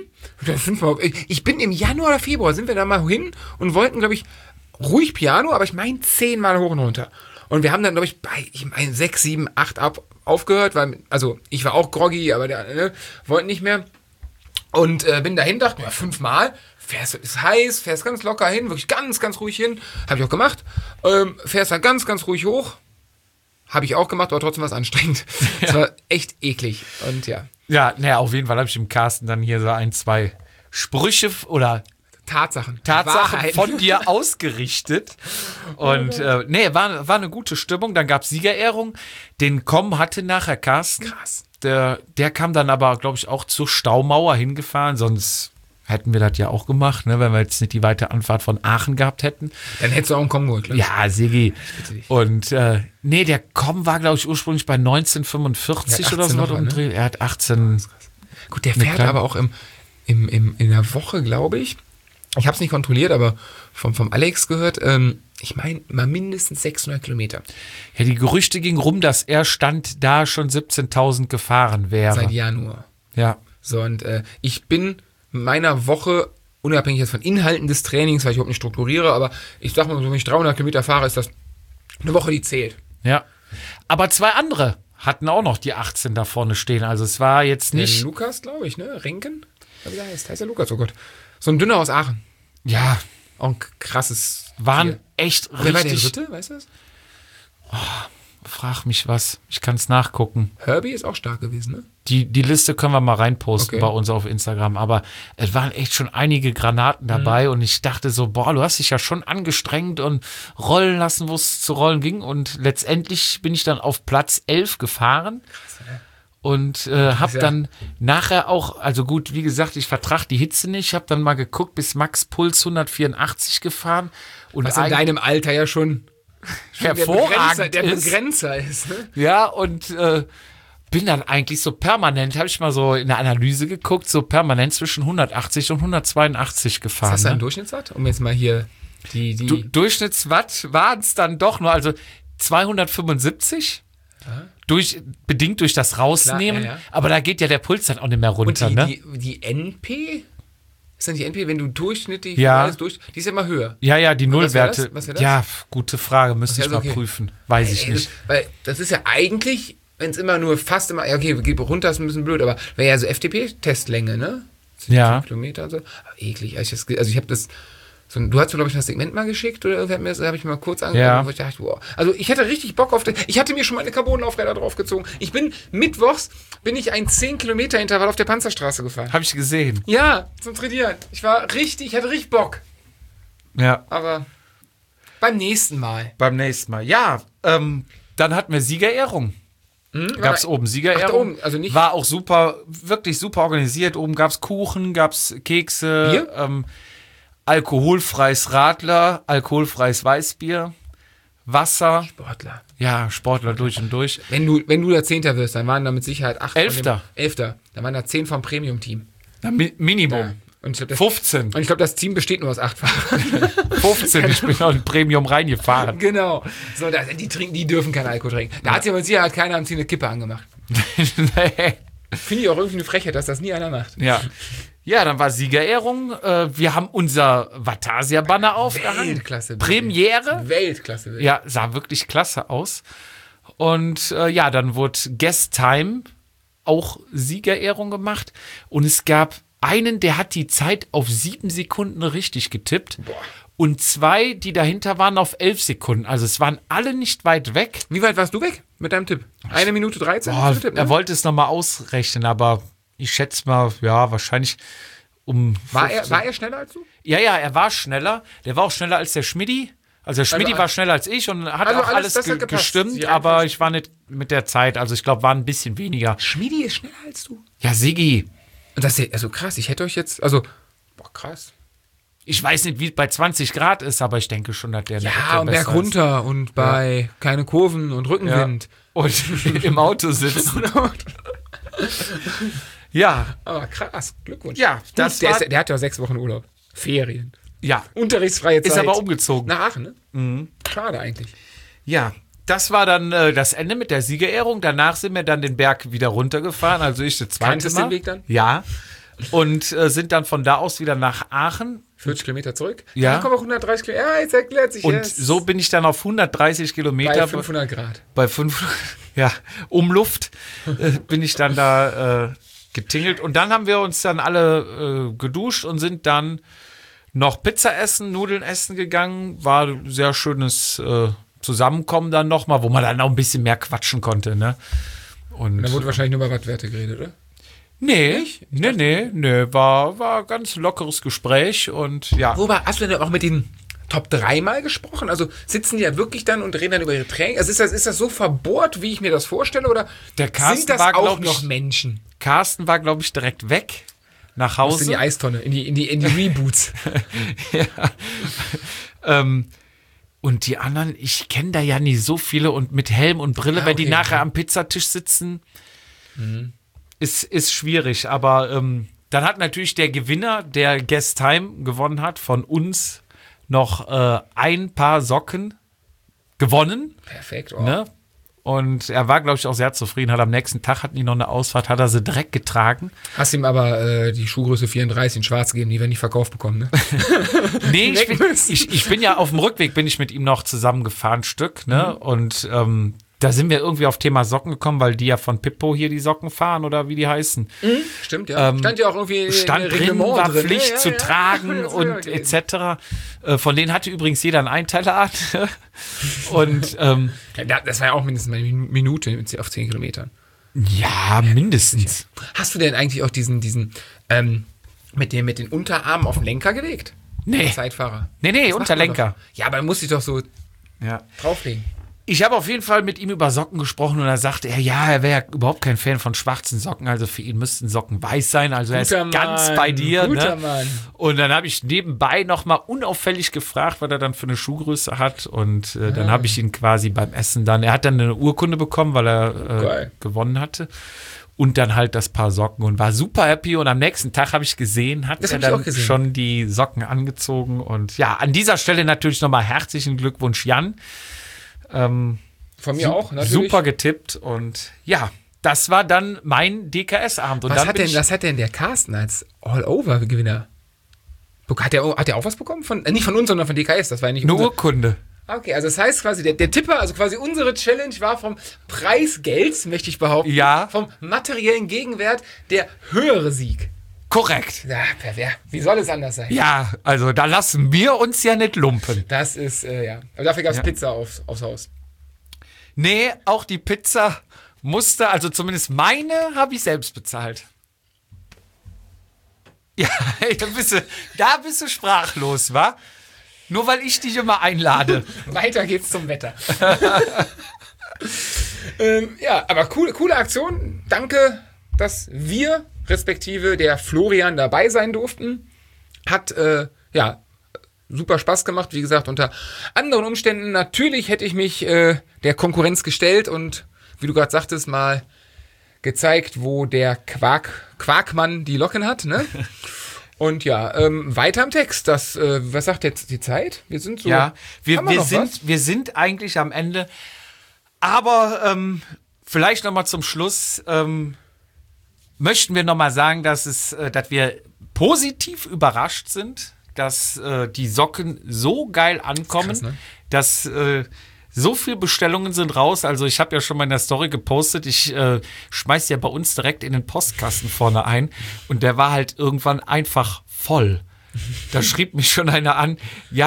Ich bin im Januar oder Februar, sind wir da mal hin und wollten, glaube ich, ruhig Piano, aber ich meine 10-mal hoch und runter. Und wir haben dann, glaube ich, bei 6, 7, 8 aufgehört, weil, also ich war auch groggy, aber der wollte nicht mehr. Und bin dahin, dachte mir, 5-mal, ist heiß, fährst ganz locker hin, wirklich ganz, ganz ruhig hin. Habe ich auch gemacht. Fährst da ganz, ganz ruhig hoch. Habe ich auch gemacht, aber trotzdem was anstrengend. Das war echt eklig. Und ja. Ja, naja, auf jeden Fall habe ich dem Carsten dann hier so 1, 2 Sprüche oder Tatsachen von dir ausgerichtet. Und war eine gute Stimmung. Dann gab es Siegerehrung. Den hatte nachher Carsten. Krass. Der kam dann aber, glaube ich, auch zur Staumauer hingefahren. Sonst hätten wir das ja auch gemacht, ne, wenn wir jetzt nicht die weite Anfahrt von Aachen gehabt hätten. Dann hättest du auch einen Komm geholt, glaube ich. Ja, Siggi. Und der Komm war, glaube ich, ursprünglich bei 1945 oder so. Ne? Er hat 18. Gut, der fährt aber auch in der Woche, glaube ich. Ich habe es nicht kontrolliert, aber vom Alex gehört, ich meine mal mindestens 600 Kilometer. Ja, die Gerüchte gingen rum, dass er Stand da schon 17.000 gefahren wäre. Seit Januar. Ja. So, und ich bin meiner Woche, unabhängig jetzt von Inhalten des Trainings, weil ich überhaupt nicht strukturiere, aber ich sag mal, wenn ich 300 Kilometer fahre, ist das eine Woche, die zählt. Ja. Aber 2 andere hatten auch noch die 18 da vorne stehen. Also es war jetzt nicht... Der Lukas, glaube ich, ne? Renken? Wie der heißt der Lukas, oh Gott. So ein Dünner aus Aachen. Ja, Auch ein krasses Waren Tier. echt Wer war der richtig. Dritte, weißt du das? Frag mich was. Ich kann es nachgucken. Herbie ist auch stark gewesen, ne? Die Liste können wir mal reinposten Okay. bei uns auf Instagram. Aber es waren echt schon einige Granaten dabei und ich dachte so, boah, du hast dich ja schon angestrengt und rollen lassen, wo es zu rollen ging. Und letztendlich bin ich dann auf Platz 11 gefahren. Und habe ja- dann nachher auch, also gut, wie gesagt, ich vertrag die Hitze nicht. Ich habe dann mal geguckt, bis Max Puls 184 gefahren. Und Was in deinem Alter ja schon hervorragend der ist. Begrenzer ist. Ne? Ja, und bin dann eigentlich so permanent, habe ich mal so in der Analyse geguckt, so permanent zwischen 180 und 182 gefahren. Hast du einen Ne? Durchschnittswatt? Um jetzt mal hier die Durchschnittswatt waren es dann doch nur, also 275. Bedingt durch das Rausnehmen, Klar, ja. aber da geht ja der Puls dann auch nicht mehr und runter. Ne? die NP? Ist dann die NP, wenn du durchschnittlich Ja. alles durch, die ist ja immer höher. Ja, die was wär Nullwerte. das? Was wär das? Ja, gute Frage, müsste Was ich wär mal das? Okay. prüfen. Weiß ich nicht. Weil das ist ja eigentlich, wenn es immer nur fast immer, ja okay, geht runter, ist ein bisschen blöd, aber wäre ja so FDP-Testlänge, ne? Ja. Kilometer und so. Aber eklig. Also ich habe das, du hast mir, glaube ich, das Segment mal geschickt oder irgendwer hat mir das, habe ich mal kurz angeguckt, Ja. wo ich dachte, wow. Also ich hatte richtig Bock auf das. Ich hatte mir schon mal eine Carbonlaufräder draufgezogen. Ich bin mittwochs ein 10-Kilometer-Intervall auf der Panzerstraße gefahren. Habe ich gesehen. Ja, zum Trainieren. Ich hatte richtig Bock. Ja. Aber beim nächsten Mal. Beim nächsten Mal. Ja, dann hatten wir Siegerehrung. Gab es oben Siegerehrung. Ach, da oben, also nicht- War auch super, wirklich super organisiert. Oben gab es Kuchen, gab es Kekse, Bier? alkoholfreies Radler, alkoholfreies Weißbier, Wasser. Sportler. Ja, Sportler durch und durch. Wenn du da Zehnter wirst, dann waren da mit Sicherheit 8 Elfter. Elfter. Dann waren da 10 vom Premium-Team. Na, Minimum. Und ich glaube, 15. das Team besteht nur aus 8 Fahrern. 15. Ich bin noch in Premium reingefahren. Genau. So, die dürfen keinen Alkohol trinken. Da hat ja mit Sicherheit keiner am Ziel eine Kippe angemacht. Nee. Finde ich auch irgendwie eine Frechheit, dass das nie einer macht. Ja. Ja, dann war Siegerehrung. Wir haben unser Vatasia-Banner aufgehangen. Weltklasse. Premiere. Weltklasse. Ja, sah wirklich klasse aus. Und ja, dann wurde Guest Time auch Siegerehrung gemacht. Und es gab einen, der hat die Zeit auf 7 Sekunden richtig getippt. Boah. Und 2, die dahinter waren, auf 11 Sekunden. Also es waren alle nicht weit weg. Wie weit warst du weg mit deinem Tipp? 1 Minute 13? Boah, hast du getippt, ne? er wollte es nochmal ausrechnen, aber ich schätze mal, ja, wahrscheinlich um. War 15. er schneller als du? Ja, er war schneller. Der war auch schneller als der Schmidti. Also der Schmidti Also, war schneller als ich und hat also auch alles das hat gepasst. gestimmt, Die aber Reihenfolge- ich war nicht mit der Zeit. Also ich glaube, war ein bisschen weniger. Schmidi ist schneller als du. Ja, Sigi, Und das ist also krass. Ich hätte euch jetzt, also, boah, krass. ich weiß nicht, wie es bei 20 Grad ist, aber ich denke schon, dass der Ja, und Berg runter und bei keine Kurven und Rückenwind. Und im Auto sitzen. Ja, Aber krass, Glückwunsch. Ja, das Gut, war- der hat ja 6 Wochen Urlaub. Ferien. ja, Unterrichtsfreie Zeit. ist aber umgezogen. Nach Aachen, ne? Schade eigentlich. Ja, das war dann das Ende mit der Siegerehrung. Danach sind wir dann den Berg wieder runtergefahren. Also ich das zweite Kanntest Mal. den Weg dann? Ja. Und sind dann von da aus wieder nach Aachen. 40 Kilometer zurück. Ja. Dann kommen wir 130 Kilometer. Ja, jetzt erklärt sich Und jetzt. so bin ich dann auf 130 Kilometer bei 500 Grad. bei 5, ja, Umluft bin ich dann da getingelt. Und dann haben wir uns dann alle geduscht und sind dann noch Pizza essen, Nudeln essen gegangen. War ein sehr schönes Zusammenkommen dann nochmal, wo man dann auch ein bisschen mehr quatschen konnte, ne? Und Da wurde wahrscheinlich nur über Wattwerte geredet, oder? nee, war ganz lockeres Gespräch und ja. Wobei, hast du denn auch mit den Top 3 mal gesprochen? Also sitzen die ja wirklich dann und reden dann über ihre Training? Also ist das so verbohrt, wie ich mir das vorstelle? Oder Der Carsten sind das war, auch glaub ich, noch Menschen? Carsten war, glaube ich, direkt weg nach Aus in die Hause. Eistonne, in die Reboots. Und die anderen, ich kenne da ja nie so viele und mit Helm und Brille, Ah, wenn die okay. nachher am Pizzatisch sitzen, ist schwierig. Aber dann hat natürlich der Gewinner, der Guest Time gewonnen hat, von uns noch ein paar Socken gewonnen. Perfekt. Oh. Ne? Und er war, glaube ich, auch sehr zufrieden. Hat am nächsten Tag, hatten die noch eine Ausfahrt, hat er sie direkt getragen. Hast ihm aber die Schuhgröße 34 in schwarz gegeben, die wir nicht verkauft bekommen, ne? Nee, Weg müssen. ich bin ja auf dem Rückweg, bin ich mit ihm noch zusammengefahren, ein Stück, ne? Und Da sind wir irgendwie auf Thema Socken gekommen, weil die ja von Pippo hier die Socken fahren oder wie die heißen. Stimmt, ja. Stand ja auch irgendwie Stand drin, war Pflicht zu tragen und etc. Von denen hatte übrigens jeder einen Einteiler an. Und das war ja auch mindestens eine Minute auf 10 Kilometern. Ja, mindestens. Hast du denn eigentlich auch diesen mit den Unterarmen auf den Lenker gelegt? Nee. Zeitfahrer. Nee, Unterlenker. Ja, aber man muss sich doch so drauflegen. Ich habe auf jeden Fall mit ihm über Socken gesprochen und er sagte, er wäre ja überhaupt kein Fan von schwarzen Socken, also für ihn müssten Socken weiß sein, also er ist ganz bei dir. Guter Ne? Mann. Und dann habe ich nebenbei nochmal unauffällig gefragt, was er dann für eine Schuhgröße hat und dann habe ich ihn quasi beim Essen er hat dann eine Urkunde bekommen, weil er gewonnen hatte. Und dann halt das Paar Socken und war super happy. Und am nächsten Tag habe ich gesehen, hat er dann schon die Socken angezogen. Und ja, an dieser Stelle natürlich nochmal herzlichen Glückwunsch, Jan. Von mir auch, natürlich. Super getippt. Und ja, das war dann mein DKS-Abend. Was hat denn der Carsten als All-Over-Gewinner? Hat der auch was bekommen? Nicht von uns, sondern von DKS. Das war ja nicht eine Urkunde. Okay, also das heißt quasi, der Tipper, also quasi unsere Challenge war vom Preisgeld, möchte ich behaupten, vom materiellen Gegenwert der höhere Sieg. Korrekt. Ja, wie soll es anders sein? Ja, also da lassen wir uns ja nicht lumpen. Das ist, Aber dafür gab es Pizza aufs Haus. Nee, auch die Pizza musste, also zumindest meine, habe ich selbst bezahlt. Ja, da bist du sprachlos, wa? Nur weil ich dich immer einlade. Weiter geht's zum Wetter. Aber coole Aktion. Danke, dass wir, respektive der Florian, dabei sein durften. Hat, super Spaß gemacht. Wie gesagt, unter anderen Umständen natürlich hätte ich mich der Konkurrenz gestellt und, wie du gerade sagtest, mal gezeigt, wo der Quarkmann die Locken hat, ne? Und weiter im Text. Was sagt jetzt die Zeit? Wir sind so. Ja, wir sind eigentlich am Ende. Aber vielleicht nochmal zum Schluss möchten wir nochmal sagen, dass wir positiv überrascht sind, dass die Socken so geil ankommen, krass, ne? Dass so viele Bestellungen sind raus. Also ich habe ja schon mal in der Story gepostet, ich schmeiß ja bei uns direkt in den Postkasten vorne ein und der war halt irgendwann einfach voll. Da schrieb mich schon einer an,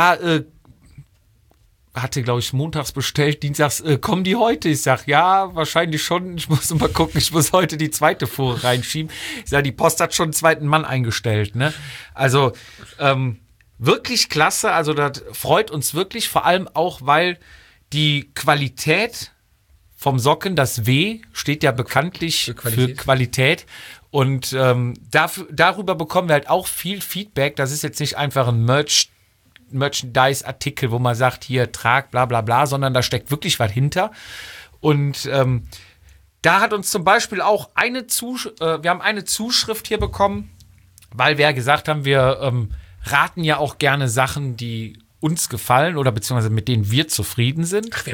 hatte, glaube ich, montags bestellt, dienstags, kommen die heute? Ich sag, ja, wahrscheinlich schon. Ich muss mal gucken, ich muss heute die zweite Fuhre reinschieben. Ich sag, die Post hat schon einen zweiten Mann eingestellt, ne? Also, wirklich klasse. Also, das freut uns wirklich, vor allem auch, weil die Qualität vom Socken, das W, steht ja bekanntlich für Qualität. Und darüber bekommen wir halt auch viel Feedback. Das ist jetzt nicht einfach ein Merchandise-Artikel, wo man sagt, hier, trag, bla bla bla, sondern da steckt wirklich was hinter. Und da hat uns zum Beispiel auch wir haben eine Zuschrift hier bekommen, weil wir ja gesagt haben, wir raten ja auch gerne Sachen, die uns gefallen oder beziehungsweise mit denen wir zufrieden sind. Ach,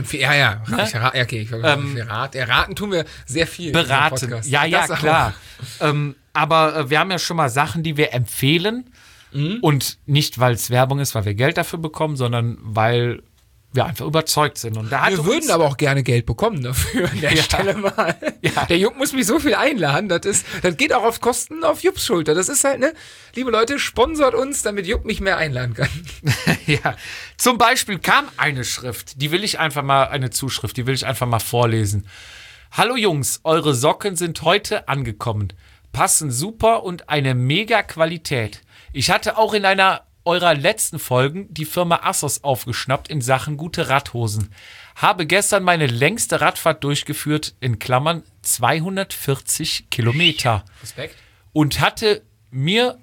raten tun wir sehr viel. Beraten, ja, klar. Aber wir haben ja schon mal Sachen, die wir empfehlen. Und nicht, weil es Werbung ist, weil wir Geld dafür bekommen, sondern weil wir einfach überzeugt sind. Und wir würden aber auch gerne Geld bekommen dafür an der Stelle mal. Ja. Der Jupp muss mich so viel einladen, das geht auch auf Kosten auf Jupps Schulter. Das ist halt, ne, liebe Leute, sponsort uns, damit Jupp mich mehr einladen kann. Ja, zum Beispiel kam eine Zuschrift, die will ich einfach mal vorlesen. Hallo Jungs, eure Socken sind heute angekommen. Passen super und eine mega Qualität. Ich hatte auch in einer eurer letzten Folgen die Firma Assos aufgeschnappt in Sachen gute Radhosen. Habe gestern meine längste Radfahrt durchgeführt, in Klammern 240 Kilometer. Respekt. Und hatte mir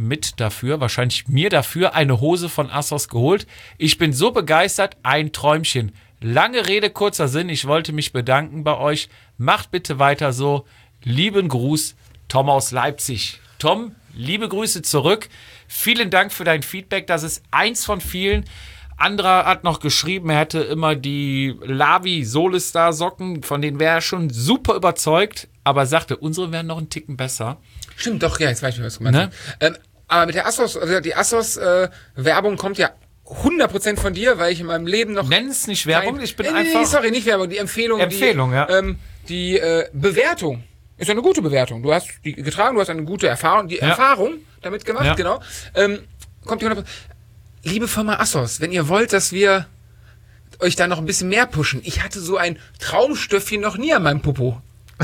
dafür eine Hose von Assos geholt. Ich bin so begeistert, ein Träumchen. Lange Rede, kurzer Sinn, ich wollte mich bedanken bei euch. Macht bitte weiter so. Lieben Gruß, Tom aus Leipzig. Tom, liebe Grüße zurück. Vielen Dank für dein Feedback. Das ist eins von vielen. Anderer hat noch geschrieben, er hätte immer die Lavi Solistar Socken, von denen wäre er schon super überzeugt, aber sagte, unsere wären noch einen Ticken besser. Stimmt, doch, ja, jetzt weiß ich, was du meinst. Ne? Aber mit der Assos, also die Assos-Werbung kommt ja 100% von dir, weil ich in meinem Leben noch... Nenn es nicht Werbung, ich bin einfach... Nee, sorry, nicht Werbung, die Empfehlung. Die Bewertung ist eine gute Bewertung. Du hast die getragen, du hast eine gute Erfahrung, Erfahrung damit gemacht, genau. Kommt die 100%. Liebe Firma Assos, wenn ihr wollt, dass wir euch da noch ein bisschen mehr pushen. Ich hatte so ein Traumstöffchen noch nie an meinem Popo.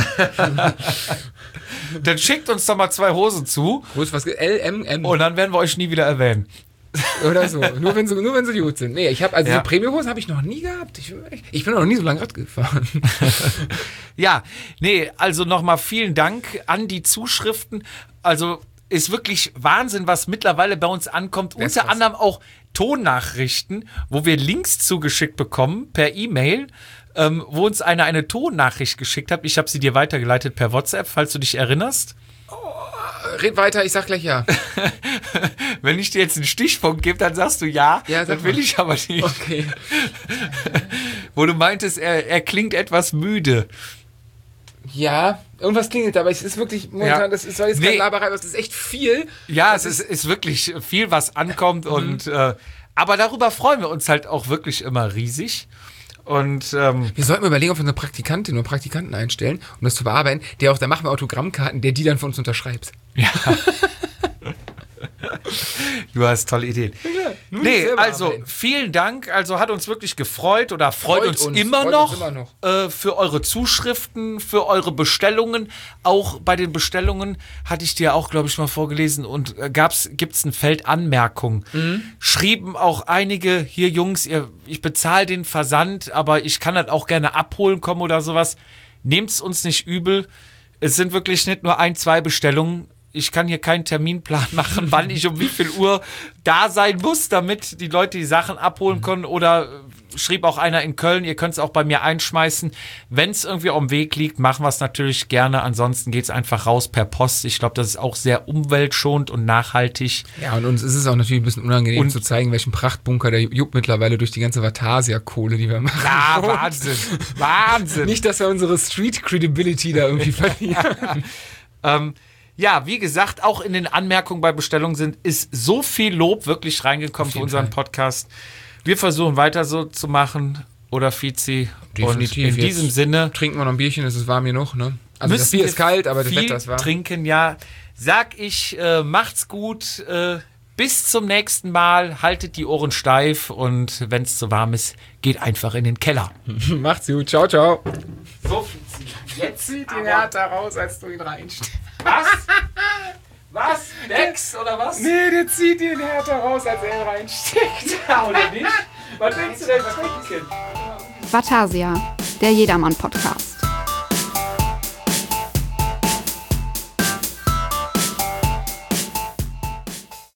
Dann schickt uns doch mal 2 Hosen zu. Wo ist was? L, M, M. Und dann werden wir euch nie wieder erwähnen. Oder so. Nur wenn sie gut sind. Nee, ich habe diese Premium-Hosen habe ich noch nie gehabt. Ich bin noch nie so lange Rad gefahren. Ja, nee, also nochmal vielen Dank an die Zuschriften. Also ist wirklich Wahnsinn, was mittlerweile bei uns ankommt. Unter anderem auch Tonnachrichten, wo wir Links zugeschickt bekommen per E-Mail, wo uns eine Tonnachricht geschickt hat. Ich habe sie dir weitergeleitet per WhatsApp, falls du dich erinnerst. Red weiter, ich sag gleich ja. Wenn ich dir jetzt einen Stichpunkt gebe, dann sagst du ja. Ja, das will ich aber nicht. Okay. Wo du meintest, er klingt etwas müde. Ja, irgendwas klingelt da, aber es ist wirklich momentan, das ist jetzt keine Laberei, aber es ist echt viel. Ja, es ist wirklich viel, was ankommt und aber darüber freuen wir uns halt auch wirklich immer riesig. Und wir sollten überlegen, ob wir eine Praktikantin oder Praktikanten einstellen, um das zu bearbeiten, da machen wir Autogrammkarten, der die dann von uns unterschreibt. Ja. Du hast tolle Ideen. Ja, nee, also vielen Dank. Also hat uns wirklich gefreut oder freut uns immer noch für eure Zuschriften, für eure Bestellungen. Auch bei den Bestellungen hatte ich dir auch, glaube ich, mal vorgelesen und gibt's ein Feld Anmerkungen. Schrieben auch einige, hier Jungs, ich bezahle den Versand, aber ich kann das auch gerne abholen kommen oder sowas. Nehmt's uns nicht übel. Es sind wirklich nicht nur 1, 2 Bestellungen. Ich kann hier keinen Terminplan machen, wann ich um wie viel Uhr da sein muss, damit die Leute die Sachen abholen können. Oder schrieb auch einer in Köln, ihr könnt es auch bei mir einschmeißen. Wenn es irgendwie auf dem Weg liegt, machen wir es natürlich gerne. Ansonsten geht es einfach raus per Post. Ich glaube, das ist auch sehr umweltschonend und nachhaltig. Ja, und uns ist es auch natürlich ein bisschen unangenehm zu zeigen, welchen Prachtbunker der Jupp mittlerweile durch die ganze Vatasia-Kohle, die wir machen. Ja, Wahnsinn. Wahnsinn. Nicht, dass wir unsere Street-Credibility da irgendwie verlieren. Ja, wie gesagt, auch in den Anmerkungen bei Bestellungen ist so viel Lob wirklich reingekommen für unseren Podcast. Wir versuchen weiter so zu machen, oder Fizi? Definitiv. Und in diesem Sinne trinken wir noch ein Bierchen, es ist warm genug, ne? Also das Bier ist kalt, aber das Wetter ist warm. Trinken, ja. Sag ich, macht's gut, bis zum nächsten Mal, haltet die Ohren steif und wenn es zu warm ist, geht einfach in den Keller. Macht's gut, ciao, ciao. So, Fizi. Jetzt zieht ihn härter raus, als du ihn reinsteckst. Was? Was? Dex oder was? Nee, der zieht ihn härter raus, als er ihn reinsteckt. Ja, oder nicht? Was willst du denn trinken? Vatasia, der Jedermann-Podcast.